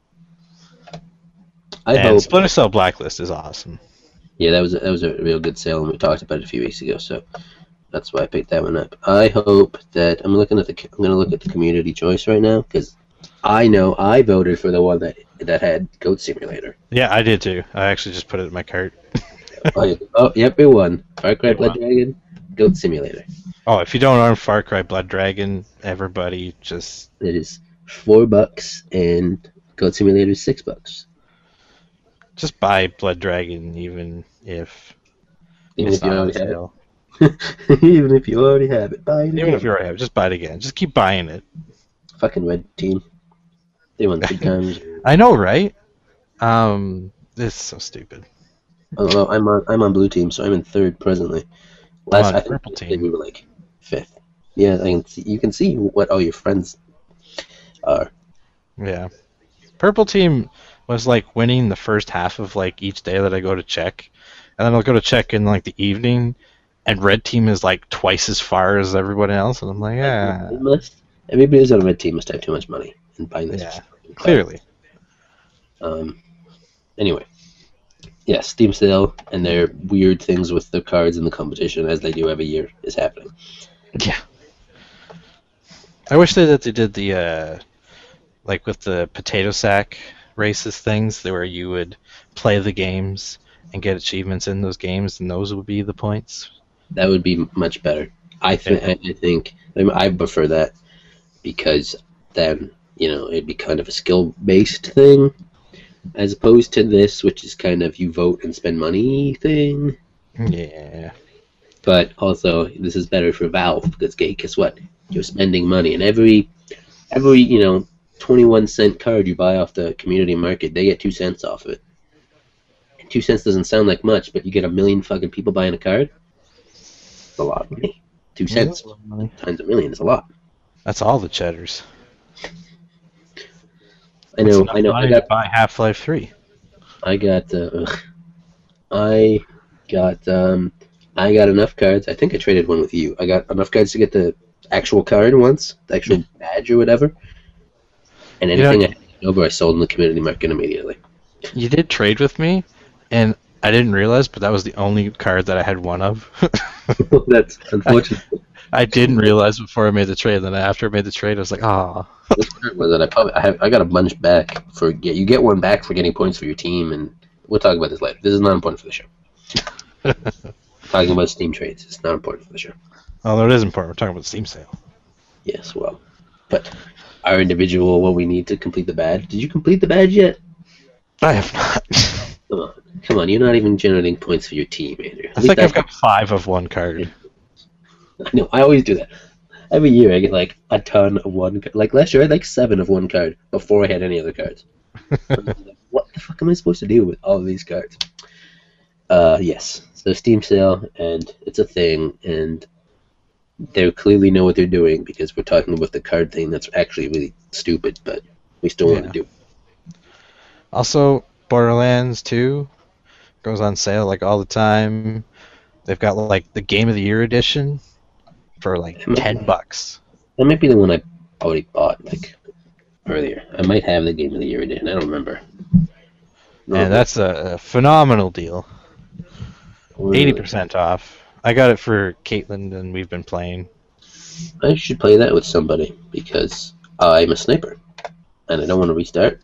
I and hope. Splinter Cell Blacklist is awesome. Yeah, that was a, that was a real good sale, and we talked about it a few weeks ago. So that's why I picked that one up. I hope that I'm looking at the. I'm going to look at the community choice right now because I know I voted for the one that that had Goat Simulator. Yeah, I did too. I actually just put it in my cart. oh, yeah. oh, yep, it won. Far Cry It Blood won. Dragon, Goat Simulator. Oh, if you don't own Far Cry Blood Dragon, everybody just It is four bucks, and Goat Simulator is six bucks. just buy Blood Dragon, even if Even it's if you not on already have sale. it. Even if you already have it, buy it Even again. if you already have it, just buy it again. Just keep buying it. Fucking Red Team. They won three times. I know, right? Um, this is so stupid. Oh, well, I'm on I'm on Blue Team, so I'm in third presently. Last on I think, Purple I think Team. we were like fifth. Yeah, I can see, you can see what all your friends are. Yeah. Purple Team was like winning the first half of like each day that I go to check. And then I'll go to check in like the evening, and Red Team is like twice as far as everyone else, and I'm like, yeah, They must, everybody who's on a Red Team must have too much money in buying this. Yeah. clearly. Um. Anyway, yeah, Steam sale and their weird things with the cards in the competition, as they do every year, is happening. Yeah. I wish that they did the uh, like with the potato sack races things, where you would play the games and get achievements in those games, and those would be the points. That would be much better. I think. Yeah. I think. I, mean, I prefer that because then you know it'd be kind of a skill-based thing, as opposed to this, which is kind of you vote and spend money thing. Yeah. But also, this is better for Valve because, hey, guess what? You're spending money, and every every you know twenty-one cent card you buy off the community market, they get two cents off of it. And two cents doesn't sound like much, but you get a million fucking people buying a card. It's a lot of money. Two cents times a million is a lot. That's all the cheddars. I know. I know. I got. buy Half-Life three. I got. Uh, ugh. I got. Um. I got enough cards. I think I traded one with you. I got enough cards to get the actual card once, the actual badge or whatever. And You know- anything I had over, I sold in the community market immediately. You did trade with me, and I didn't realize, but that was the only card that I had one of. That's unfortunate. I didn't realize before I made the trade. Then after I made the trade, I was like, ah. Which card was it? I probably I, have, I got a bunch back for get. You get one back for getting points for your team, and we'll talk about this later. This is not important for the show. Talking about Steam trades. It's not important for the show. Although it is important. We're talking about the Steam sale. Yes, well, but our individual, what we need to complete the badge. Did you complete the badge yet? I have not. Come on, come on. You're not even generating points for your team, Andrew. At I least think I've that's- got five of one card. I know. I always do that. Every year I get like a ton of one. ca- Like last year, I had like seven of one card before I had any other cards. I'm like, what the fuck am I supposed to do with all of these cards? Uh, yes. So Steam sale, and it's a thing, and they clearly know what they're doing because we're talking about the card thing that's actually really stupid, but we still want Yeah. to do it. Also, Borderlands two goes on sale like all the time. They've got like the Game of the Year edition for like ten bucks. That might be the one I already bought like earlier. I might have the Game of the Year edition. I don't remember. No, And that's a, a phenomenal deal. really- eighty percent off. I got it for Caitlin, and we've been playing. I should play that with somebody because I'm a sniper and I don't want to restart.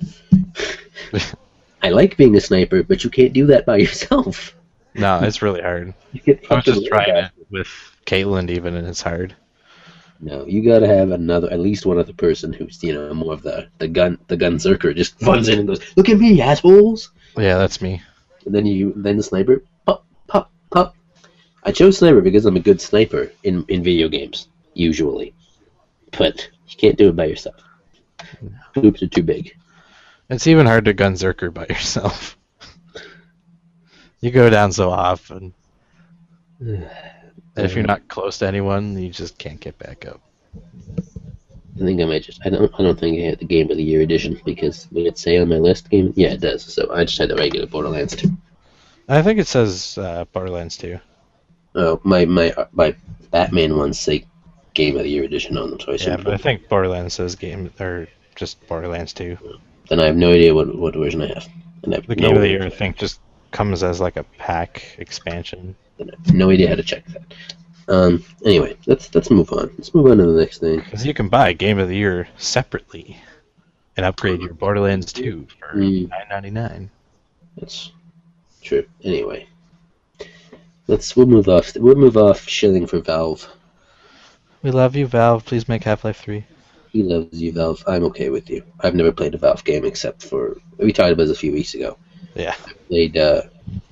I like being a sniper, but you can't do that by yourself. No, it's really hard. You get I was fucking just trying laid it back. with Caitlin, even, and it's hard. No, you gotta have another, at least one other person who's you know more of the the gun the gun zerker just runs in and goes, "Look at me, assholes!" Yeah, that's me. And then you then the sniper, pop pop pop. I chose sniper because I'm a good sniper in in video games usually, but you can't do it by yourself. Hoops are too big. It's even hard to gun Zerker by yourself. You go down so often. And if you're Um, not close to anyone, you just can't get back up. I think I might just. I don't. I don't think I had the Game of the Year edition because did it say on my list game? Yeah, it does. So I just had the regular Borderlands two. I think it says uh, Borderlands two. Oh, my my my Batman ones say Game of the Year edition on them, so I Yeah, assumed. but I think Borderlands says game or just Borderlands two. Then I have no idea what what version I have. And I have The no, Game of the Year, I think, just comes as like a pack expansion. and I have no idea how to check that. Um. Anyway, let's let's move on. Let's move on to the next thing. Because you can buy Game of the Year separately and upgrade your Borderlands two for Mm. nine ninety-nine. That's true. Anyway, let's we'll move off. We'll move off shilling for Valve. We love you, Valve. Please make Half-Life three. He loves you, Valve. I'm okay with you. I've never played a Valve game except for we talked about this a few weeks ago. Yeah. Played uh,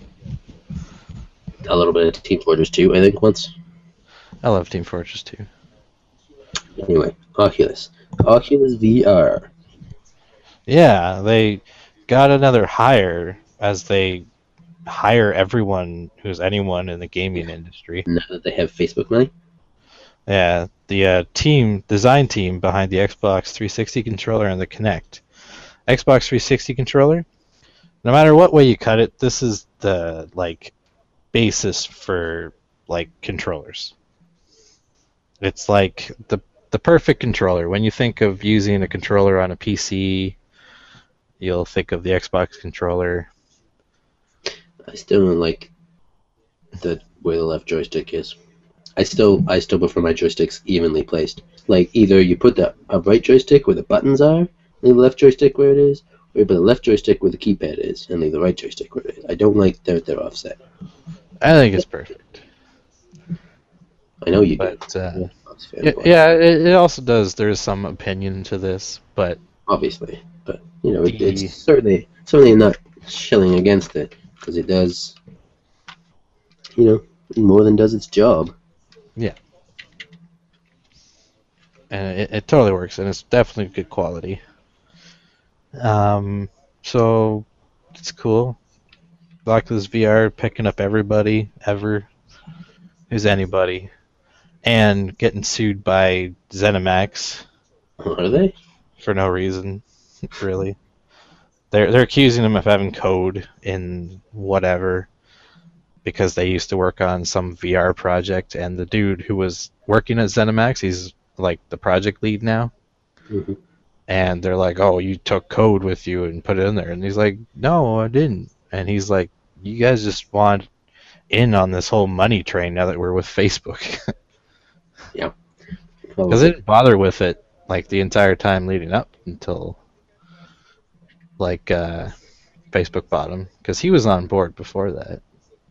a little bit of Team Fortress two, I think, once. I love Team Fortress two. Anyway, Oculus. Oculus V R. Yeah, they got another hire as they hire everyone who's anyone in the gaming industry. Now that they have Facebook money. Yeah, the uh, team, design team behind the Xbox three sixty controller and the Kinect. Xbox three sixty controller, no matter what way you cut it, this is the like basis for like controllers. It's like the the perfect controller. When you think of using a controller on a P C, you'll think of the Xbox controller. I still don't like the where the left joystick is. I still I still prefer my joysticks evenly placed. Like either you put the a right joystick where the buttons are, and the left joystick where it is, or you put the left joystick where the keypad is, and leave the right joystick where it is. I don't like that they're offset. I think it's perfect. I know you But do. uh, Xbox yeah, fanboy, yeah, it, it also does. There's some opinion to this, but obviously, but you know it, The- it's certainly certainly not shilling against it because it does, you know, more than does its job. and it, it totally works, and it's definitely good quality. Um, so it's cool. Oculus V R picking up everybody ever who's anybody, and getting sued by ZeniMax Are they? for no reason, really. They're they're accusing them of having code in whatever because they used to work on some V R project, and the dude who was working at ZeniMax, he's like the project lead now. Mm-hmm. And they're like, "Oh, you took code with you and put it in there," and he's like, "No, I didn't." And he's like, "You guys just want in on this whole money train now that we're with Facebook." Because they didn't bother with it like the entire time leading up until like uh, Facebook bought him, because he was on board before that.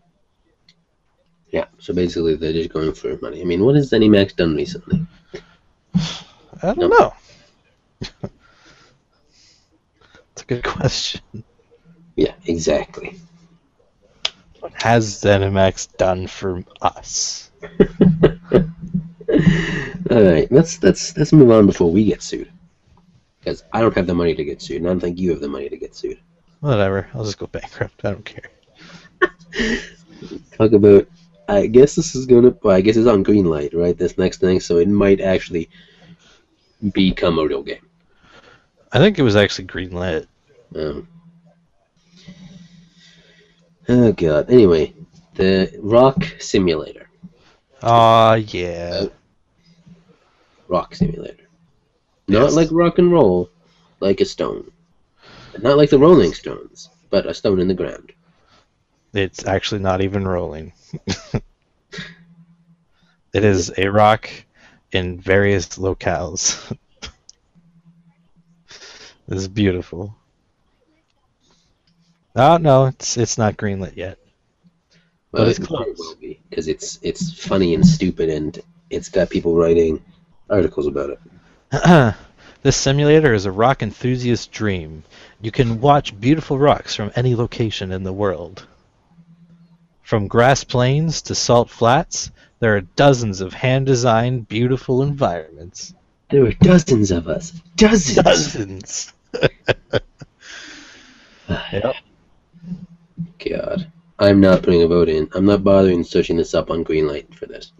Yeah, so basically they're just going for money. I mean, what has ZeniMax done recently? I don't No. know. It's a good question. Yeah, exactly. What has ZeniMax done for us? All right, let's let's let's move on before we get sued. Because I don't have the money to get sued, and I don't think you have the money to get sued. Whatever. I'll just go bankrupt. I don't care. Talk about. I guess this is gonna. Well, I guess it's on green light, right? This next thing, so it might actually become a real game. I think it was actually greenlit. Um, oh god. Anyway, the Rock Simulator. Aw, yeah. Rock Simulator. Not Yes. like rock and roll, like a stone. Not like the Rolling Stones, but a stone in the ground. It's actually not even rolling. It is a rock in various locales. This is beautiful. Oh no, it's it's not greenlit yet. Well, But it's it might close. well be, because it's it's funny and stupid, and it's got people writing articles about it. This simulator is a rock enthusiast's dream. You can watch beautiful rocks from any location in the world. From grass plains to salt flats, there are dozens of hand-designed, beautiful environments. There were dozens of us. Dozens. Dozens. Yep. God. I'm not putting a vote in. I'm not bothering searching this up on Greenlight for this.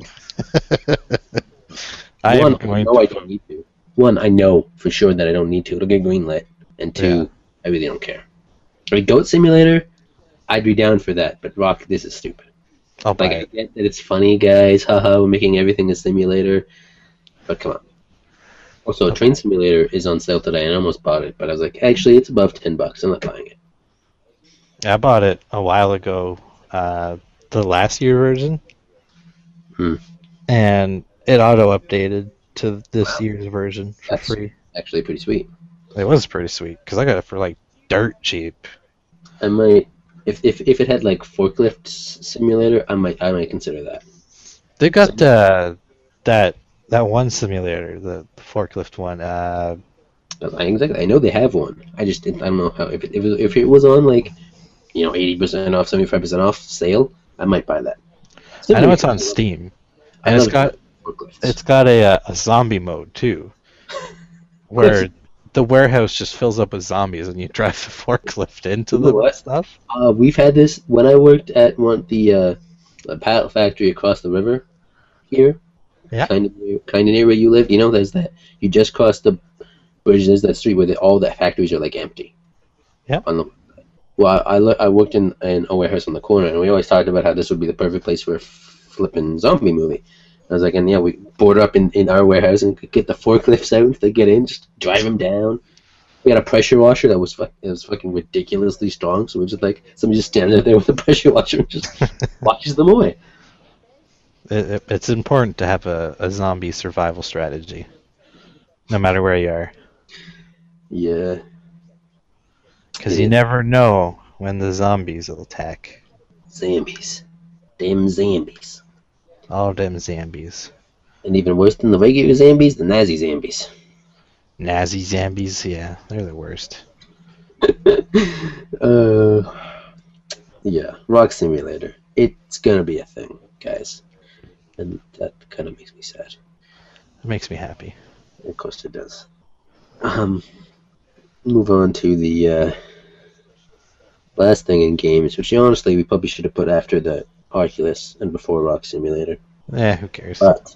I One, am going I know I to. don't need to. One, I know for sure that I don't need to. It'll get greenlit. And two, Yeah. I really don't care. Like Goat Simulator, I'd be down for that. But Rock, this is stupid. I'll buy Like, I it. get that it's funny, guys. Haha, we're making everything a simulator. But come on. Also, Okay. Train Simulator is on sale today, and I almost bought it. But I was like, actually, it's above ten bucks. I'm not buying it. I bought it a while ago, uh, the last year version, Hmm. and it auto updated to this Wow. year's version for That's- free. Actually, pretty sweet. It was pretty sweet because I got it for like dirt cheap. I might, if if if it had like forklift s- simulator, I might I might consider that. They got uh, that that one simulator, the, the forklift one. Uh, I exactly. I know they have one. I just didn't. I don't know how. If it, if it, if it was on like, you know, eighty percent off, seventy five percent off sale, I might buy that. I know it's on Steam, I and it's love got forklifts. it's got a uh, a zombie mode too, where the warehouse just fills up with zombies, and you drive the forklift into You know the what? stuff. Uh, we've had this when I worked at one the uh, the pallet factory across the river here. Yeah. Kind of near, kind of near where you live. You know, there's that. You just cross the bridge. There's that street where the, all the factories are like empty. Yeah. On the well, I, I, lo- I worked in, in a warehouse on the corner, and we always talked about how this would be the perfect place for a flipping zombie movie. I was like, and yeah, we board up in, in our warehouse and could get the forklifts out if they get in, just drive them down. We had a pressure washer that was fuck, it was fucking ridiculously strong, so we just like somebody just standing there with a pressure washer and just washes them away. It, it, it's important to have a, a zombie survival strategy, no matter where you are, Yeah. because It you is. never know when the zombies will attack. Zombies. Damn zombies. All them zombies. And even worse than the regular zombies, the Nazi zombies. Nazi zombies, yeah, they're the worst. uh, yeah, Rock Simulator. It's gonna be a thing, guys. And that kind of makes me sad. It makes me happy. Of course it does. Um, move on to the uh, last thing in games, which honestly we probably should have put after the Oculus and before Rock Simulator. Eh, who cares? But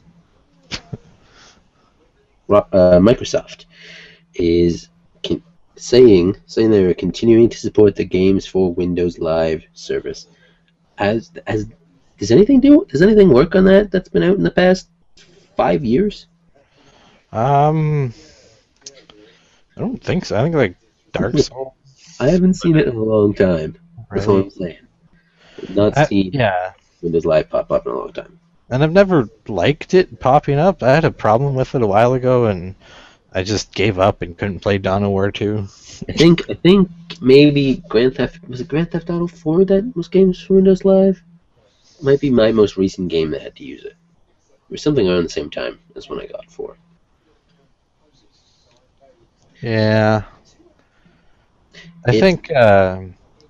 Ro- uh, Microsoft is con- saying saying they are continuing to support the Games for Windows Live service. As as does anything do? Does anything work on that? That's been out in the past five years. Um, I don't think so. I think like Dark Souls. I haven't seen it in a long time. That's all Really? I'm saying. I've not I- seen yeah, Windows Live pop up in a long time. and I've never liked it popping up. I had a problem with it a while ago, and I just gave up and couldn't play Dawn of War two. I think I think maybe Grand Theft was it Grand Theft Auto four that was Games for Windows Live? Might be my most recent game that had to use it. It was something around the same time as when I got four. Yeah. I It's- think, uh,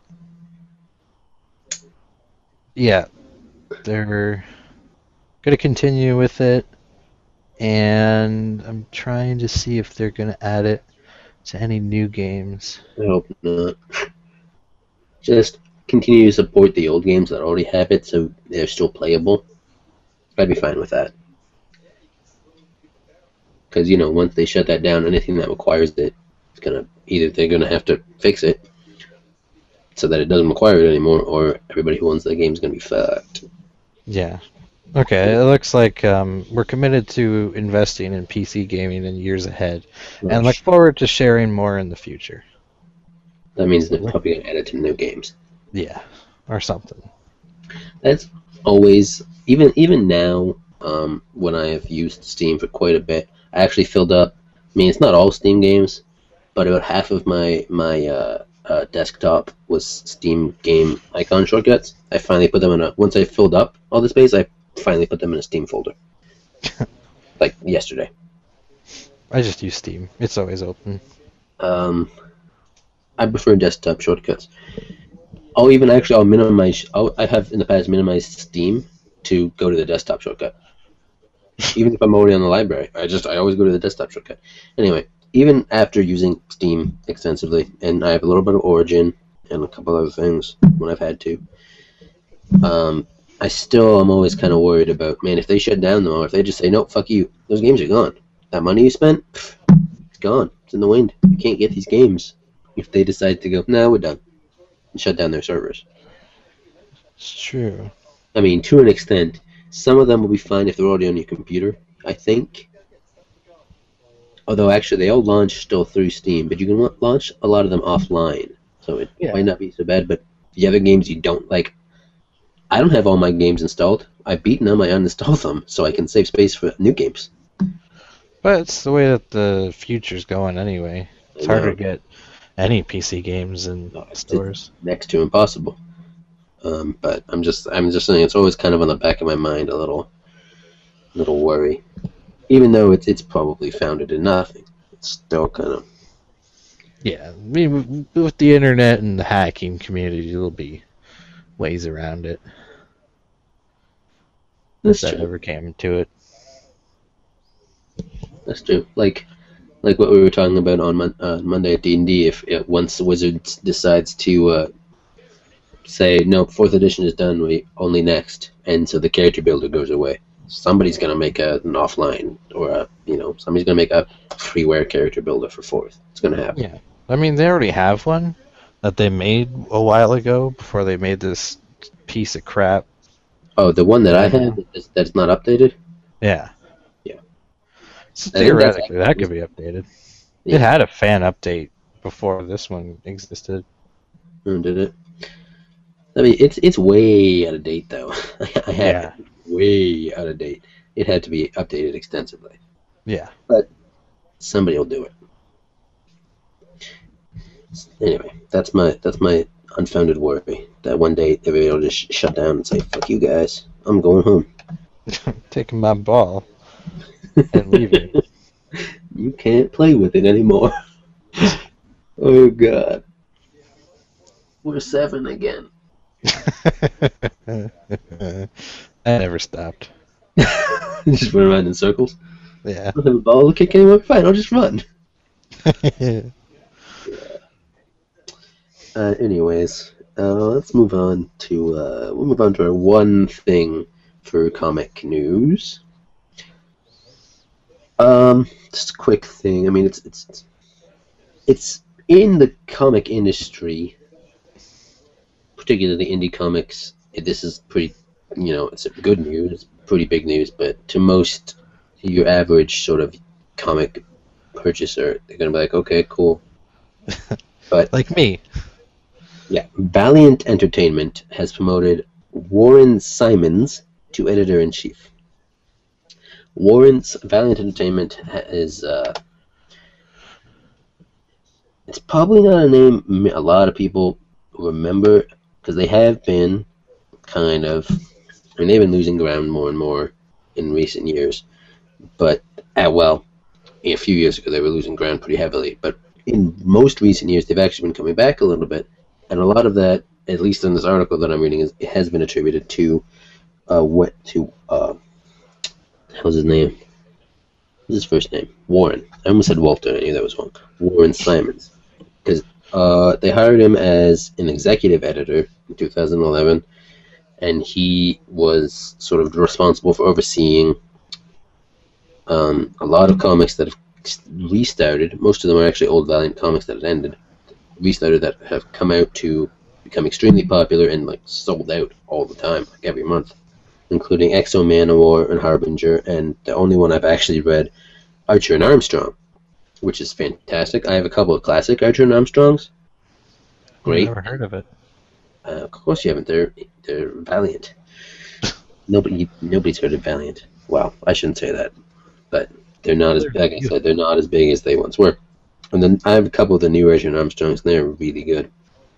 yeah, they're going to continue with it, and I'm trying to see if they're going to add it to any new games. I hope not. Just continue to support the old games that already have it so they're still playable. I'd be fine with that. Because, you know, once they shut that down, anything that requires it, it's gonna either they're gonna have to fix it so that it doesn't require it anymore, or everybody who owns the game is gonna be fucked. Yeah. Okay, it looks like um, we're committed to investing in P C gaming in years ahead, and look forward to sharing more in the future. That means they're probably gonna add it to new games. Yeah, or something. That's always even even now. Um, when I have used Steam for quite a bit, I actually filled up. I mean, it's not all Steam games, but about half of my my uh, uh, desktop was Steam game icon shortcuts. I finally put them in a. Once I filled up all the space, I finally put them in a Steam folder. Like yesterday. I just use Steam. It's always open. Um, I prefer desktop shortcuts. I'll even actually I'll minimize. I'll, I have in the past minimized Steam to go to the desktop shortcut. Even if I'm already on the library, I just I always go to the desktop shortcut. Anyway, even after using Steam extensively, and I have a little bit of Origin and a couple other things when I've had to, Um, I still am always kind of worried about, man, if they shut down though, or if they just say, nope, fuck you, those games are gone. That money you spent, pff, it's gone. It's in the wind. You can't get these games. If they decide to go, no, we're done, and shut down their servers. It's true. I mean, to an extent, some of them will be fine if they're already on your computer, I think. Although, actually, they all launch still through Steam, but you can la- launch a lot of them offline. So it Yeah. might not be so bad, but the other games you don't like, I don't have all my games installed. I've beaten them, I uninstall them, so I can save space for new games. But it's the way that the future's going anyway. It's I know. harder to get any P C games in No, it's- stores. Next to impossible. Um, but I'm just, I'm just saying, it's always kind of on the back of my mind, a little, little worry. Even though it's, it's probably founded in nothing, it's still kind of. Yeah, I mean, with the internet and the hacking community, there'll be ways around it. If That's that true. ever came to it. That's true. Like, like what we were talking about on Mon- uh, Monday at D and D. If uh, once Wizards decides to uh, say no, fourth edition is done, we only next, and so the character builder goes away. Somebody's gonna make a, an offline, or a you know, somebody's gonna make a freeware character builder for fourth. It's gonna happen. Yeah. I mean, they already have one that they made a while ago before they made this piece of crap. Oh, the one that I Yeah. had that's, that's not updated. Yeah. Yeah. So I think that's theoretically, that could be updated. Yeah. It had a fan update before this one existed. Oh, did it? I mean, it's it's way out of date though. I have Yeah. it way out of date. It had to be updated extensively. Yeah. Somebody will do it. Anyway, that's my that's my unfounded worry that one day everybody will just sh- shut down and say, "Fuck you guys, I'm going home." Taking my ball and leaving. You can't play with it anymore. Oh God, we're seven again. I never stopped. Just run around in circles. Yeah. I don't have a ball to kick anymore. Fine, I'll just run. Uh, anyways, uh, let's move on to uh, we'll move on to our one thing for comic news. Um, just a quick thing. I mean, it's it's it's in the comic industry, particularly indie comics. This is pretty, you know, it's good news, pretty big news. But to most, your average sort of comic purchaser, they're gonna be like, okay, cool. But Like me. yeah, Valiant Entertainment has promoted Warren Simons to editor-in-chief. Warren's Valiant Entertainment ha- is uh, it's probably not a name m- a lot of people remember because they have been kind of, I mean, they've been losing ground more and more in recent years. But uh, well, a few years ago they were losing ground pretty heavily. But in most recent years, they've actually been coming back a little bit. And a lot of that, at least in this article that I'm reading, is it has been attributed to uh what to uh how's his name? What's his first name? Warren. I almost said Walter. I knew that was wrong. Warren Simons, because uh they hired him as an executive editor in two thousand eleven, and he was sort of responsible for overseeing um a lot of comics that have restarted. Most of them are actually old Valiant comics that had ended. Restarted that have come out to become extremely popular and like sold out all the time, like every month, including Exo Manowar and Harbinger, and the only one I've actually read, Archer and Armstrong, which is fantastic. I have a couple of classic Archer and Armstrongs. Great. Never heard of it. Uh, of course you haven't. They're they're Valiant. Nobody nobody's heard of Valiant. Well, I shouldn't say that, but they're not as like I said, they're not as big as they once were. And then I have a couple of the new Archer and Armstrongs, and they're really good.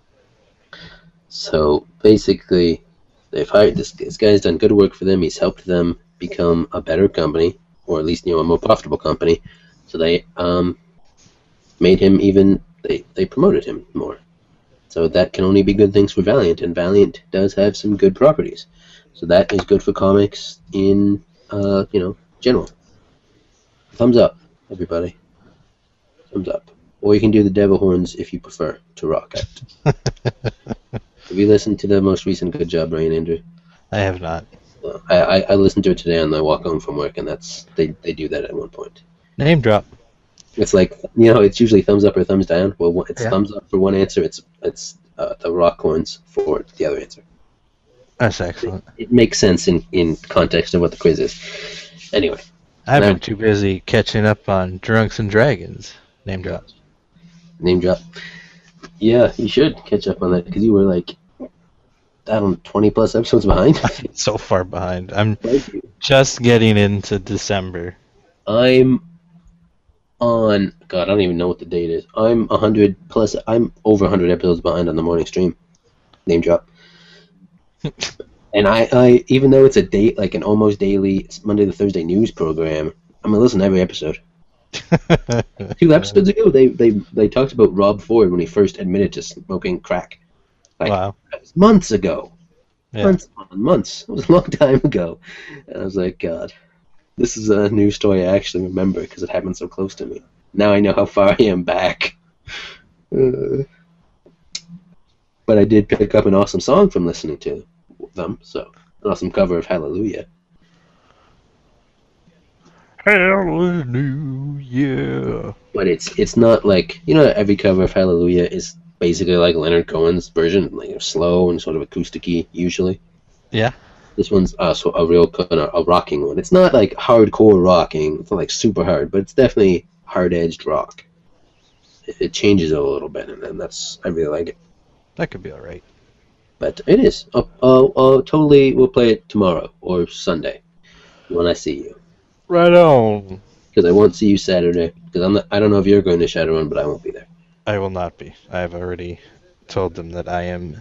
So basically, they've hired this. This guy's done good work for them. He's helped them become a better company, or at least you know a more profitable company. So they um made him even. They they promoted him more. So that can only be good things for Valiant, and Valiant does have some good properties. So that is good for comics in uh you know general. Thumbs up, everybody. Thumbs up. Or you can do the devil horns if you prefer to rock it. Have you listened to the most recent Good Job, Ryan Andrew? I have not. Uh, I, I I listened to it today on my walk home from work, and that's they they do that at one point. Name drop. It's like, you know, it's usually thumbs up or thumbs down. Well, one- it's Yeah. thumbs up for one answer. It's it's uh, the rock horns for the other answer. That's excellent. It makes sense in, in context of what the quiz is. Anyway, I've No. been too busy catching up on Drunks and Dragons. Name drop. name drop. Yeah, you should catch up on that because you were like, I don't know, twenty plus episodes behind. So far behind. I'm Thank you. just getting into December. I'm on. God, I don't even know what the date is. I'm a hundred plus. I'm over a hundred episodes behind on the morning stream. Name drop. And I, I, even though it's a date like an almost daily, it's Monday to Thursday news program. I'm gonna listen to every episode. Two episodes ago, they, they they talked about Rob Ford when he first admitted to smoking crack. Like, Wow. that was months ago. Yeah. Months on months. It was a long time ago. And I was like, God, this is a news story I actually remember because it happened so close to me. Now I know how far I am back. Uh, but I did pick up an awesome song from listening to them, so an awesome cover of Hallelujah. Hallelujah. But it's it's not like, you know, every cover of Hallelujah is basically like Leonard Cohen's version, like slow and sort of acousticy usually. Yeah. This one's uh, so a real kind of a rocking one. It's not like hardcore rocking. It's not like super hard, but it's definitely hard-edged rock. It, it changes it a little bit, and, and that's I really like it. That could be alright. But it is. I'll, I'll, I'll totally. We'll play it tomorrow or Sunday when I see you. Right on. Because I won't see you Saturday. Because I'm not, I don't know if you're going to Shadowrun, but I won't be there. I will not be. I've already told them that I am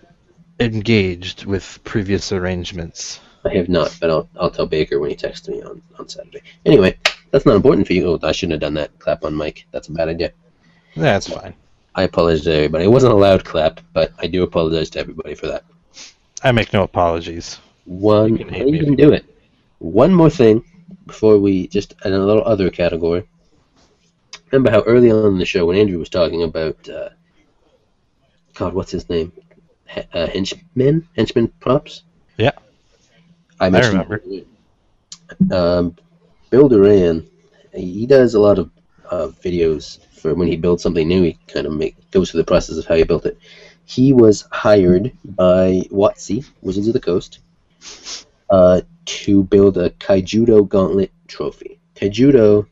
engaged with previous arrangements. I have not, but I'll I'll tell Baker when he texts me on, on Saturday. Anyway, that's not important for you. Oh, I shouldn't have done that. Clap on mic. That's a bad idea. That's fine. I apologize to everybody. It wasn't a loud clap, but I do apologize to everybody for that. I make no apologies. One, You can hate you me if can you do it. One more thing before we just in a little other category. Remember how early on in the show when Andrew was talking about uh, God, what's his name? H- uh, henchmen, henchman props. Yeah. I, mentioned- remember. Um, Bill Duran, he does a lot of uh, videos for when he builds something new. He kind of make, goes through the process of how he built it. He was hired by WotC, Wizards of the Coast, uh, to build a Kaijudo Gauntlet trophy. Kaijudo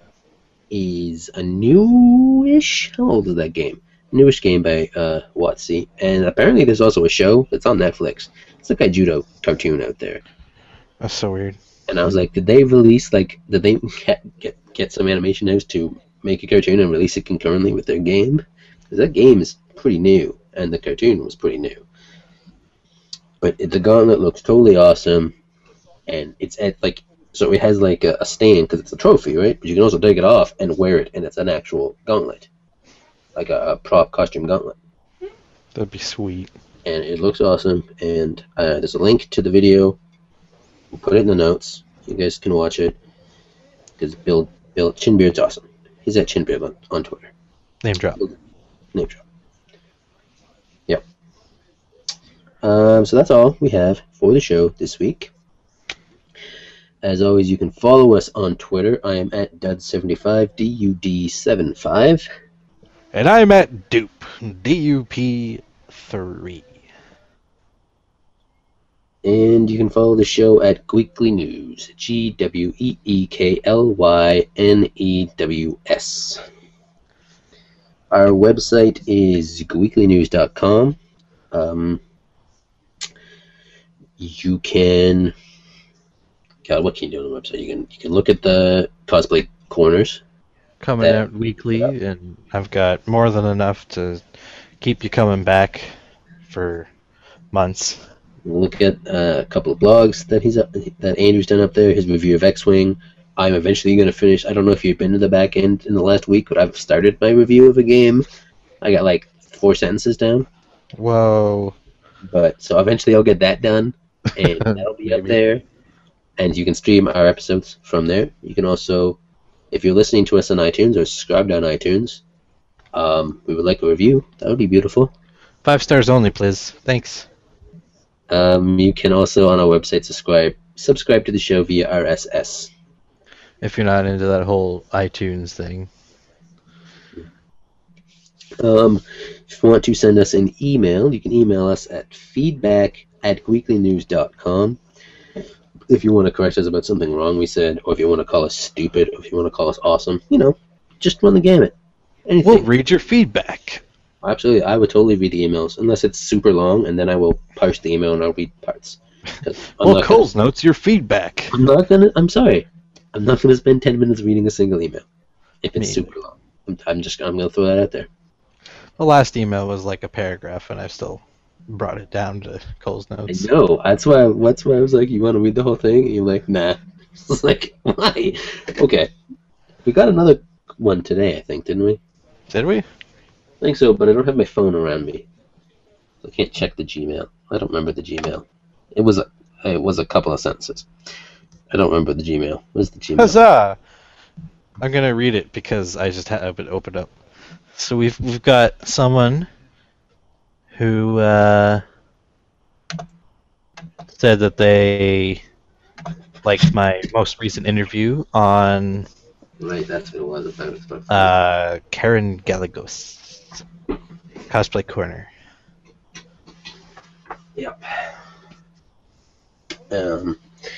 is a newish. How old is that game? Newish game by uh, WotC, and apparently there's also a show that's on Netflix. It's a Kaijudo cartoon out there. That's so weird. And I was like, did they release, like, did they get get, get some animation house to make a cartoon and release it concurrently with their game? Because that game is pretty new, and the cartoon was pretty new. But it, the gauntlet looks totally awesome, and it's at, like, so it has, like, a, a stand, because it's a trophy, right? But you can also take it off and wear it, and it's an actual gauntlet. Like a, a prop costume gauntlet. That'd be sweet. And it looks awesome, and uh, there's a link to the video. We'll put it in the notes. You guys can watch it. Because Bill, Bill Chinbeard's awesome. He's at Chinbeard on, on Twitter. Name drop. Name drop. Yep. Um, so that's all we have for the show this week. As always, you can follow us on Twitter. I am at Dud seventy-five, D U D seventy-five. And I'm at Dupe. D U P three. And you can follow the show at Gweekly News, G W E E K L Y N E W S. Our website is gweekly news dot com. Um, you can, God, what can you do on the website? You can you can look at the cosplay corners. Coming That- out weekly, and I've got more than enough to keep you coming back for months. Look at uh, a couple of blogs that he's up, that Andrew's done up there. His review of X-Wing. I'm eventually going to finish. I don't know if you've been to the back end in the last week, but I've started my review of a game. I got like four sentences down, Whoa. but so eventually I'll get that done, and that'll be up Maybe. there. And you can stream our episodes from there. You can also, if you're listening to us on iTunes or subscribed on iTunes, um, we would like a review. That would be beautiful. Five stars only, please. Thanks. Um, you can also on our website subscribe subscribe to the show via R S S. If you're not into that whole iTunes thing. Um, if you want to send us an email, you can email us at feedback at weekly news dot com. If you want to correct us about something wrong we said, or if you want to call us stupid, or if you want to call us awesome, you know, just run the gamut. Anything. We'll read your feedback. Absolutely, I would totally read the emails, unless it's super long, and then I will parse the email and I'll read parts. I'm Well, not Cole's gonna, notes your feedback. I'm not gonna. I'm sorry. I'm not gonna spend ten minutes reading a single email if it's Me super long. I'm, I'm just. I'm gonna throw that out there. The last email was like a paragraph, and I've still brought it down to Cole's I notes. know. That's why. That's why I was like, "You want to read the whole thing?" And you're like, "Nah." It's like, why? Okay. We got another one today, I think, didn't we? Did we? I think so, but I don't have my phone around me. I can't check the Gmail. I don't remember the Gmail. It was a. It was a couple of sentences. I don't remember the Gmail. What's the Gmail? Huzzah! I'm gonna read it because I just have it opened up. So we've we've got someone who uh, said that they liked my most recent interview on Right, that's what it was. I thought it was about- uh, Karen Gallegos, Cosplay Corner. Yep. Um.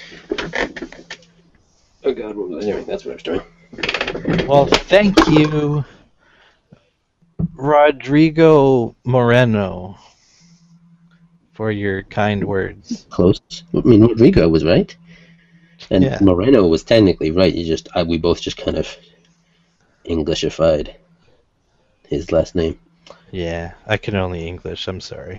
Oh God, what was I doing? That's what I was doing. Well, thank you, Rodrigo Moreno, for your kind words. Close. I mean, Rodrigo was right, and Yeah. Moreno was technically right. You just, I, we both just kind of Englishified his last name. Yeah, I can only English. I'm sorry.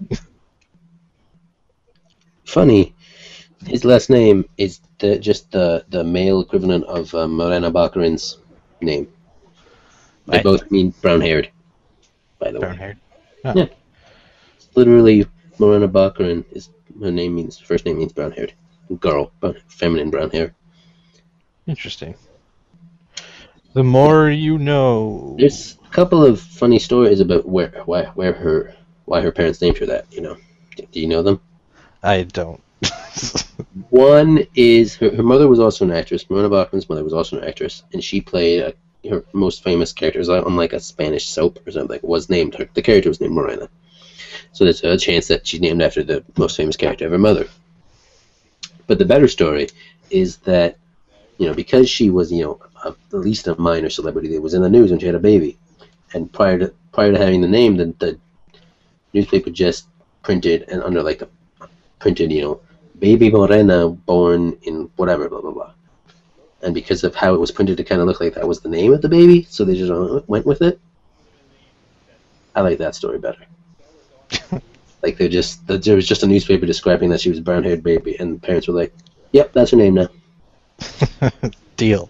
Funny, his last name is the, just the, the male equivalent of uh, Morena Baccarin's name. They Right. both mean brown-haired, by the Brown way. haired. Yeah. Literally, Morena Baccarin is her name means first name means brown-haired girl, brown, feminine brown hair. Interesting. The more you know. There's a couple of funny stories about where why where her why her parents named her that. You know, do, do you know them? I don't. One is her, her mother was also an actress. Morena Baccarin's mother was also an actress, and she played a, her most famous character was on like a Spanish soap or something. Was named her, the character was named Morena. So there's a chance that she's named after the most famous character of her mother. But the better story is that, you know, because she was, you know, a, at least a minor celebrity that was in the news when she had a baby, and prior to prior to having the name, the, the newspaper just printed and under like the printed, you know, baby Morena born in whatever, blah blah blah. And because of how it was printed, it kind of looked like that was the name of the baby, so they just went with it. I like that story better. Like they just there was just a newspaper describing that she was a brown-haired baby, and the parents were like, "Yep, that's her name now." Deal.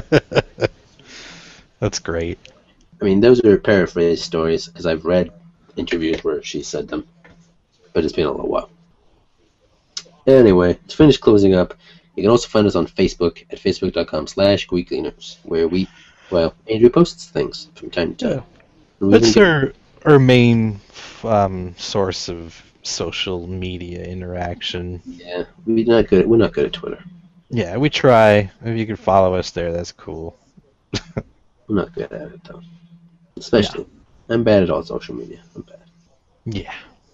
That's great. I mean, those are paraphrased stories because I've read interviews where she said them, but it's been a little while. Anyway, to finish closing up, you can also find us on Facebook at facebook dot com slash weekly news, where we, well, Andrew posts things from time to time. We That's even get- our our main um, source of social media interaction. Yeah, we're not good. We're not good at Twitter. Yeah, we try. If you could follow us there, that's cool. I'm not good at it though. Especially, I'm bad at all social media. I'm bad.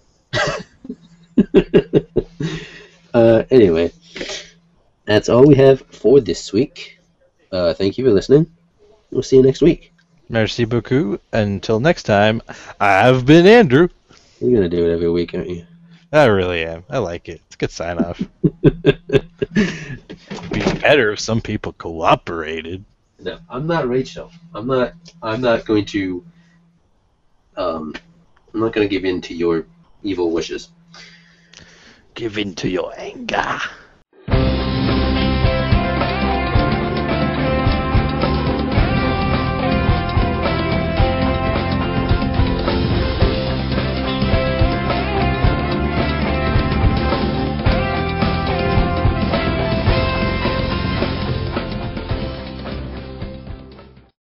Yeah. uh, anyway, that's all we have for this week. Uh, thank you for listening. We'll see you next week. Merci beaucoup. Until next time, I've been Andrew. You're gonna do it every week, aren't you? I really am. I like it. It's a good sign off. It'd be better if some people cooperated. No, I'm not Rachel. I'm not. I'm not going to. Um, I'm not going to give in to your evil wishes. Give in to your anger.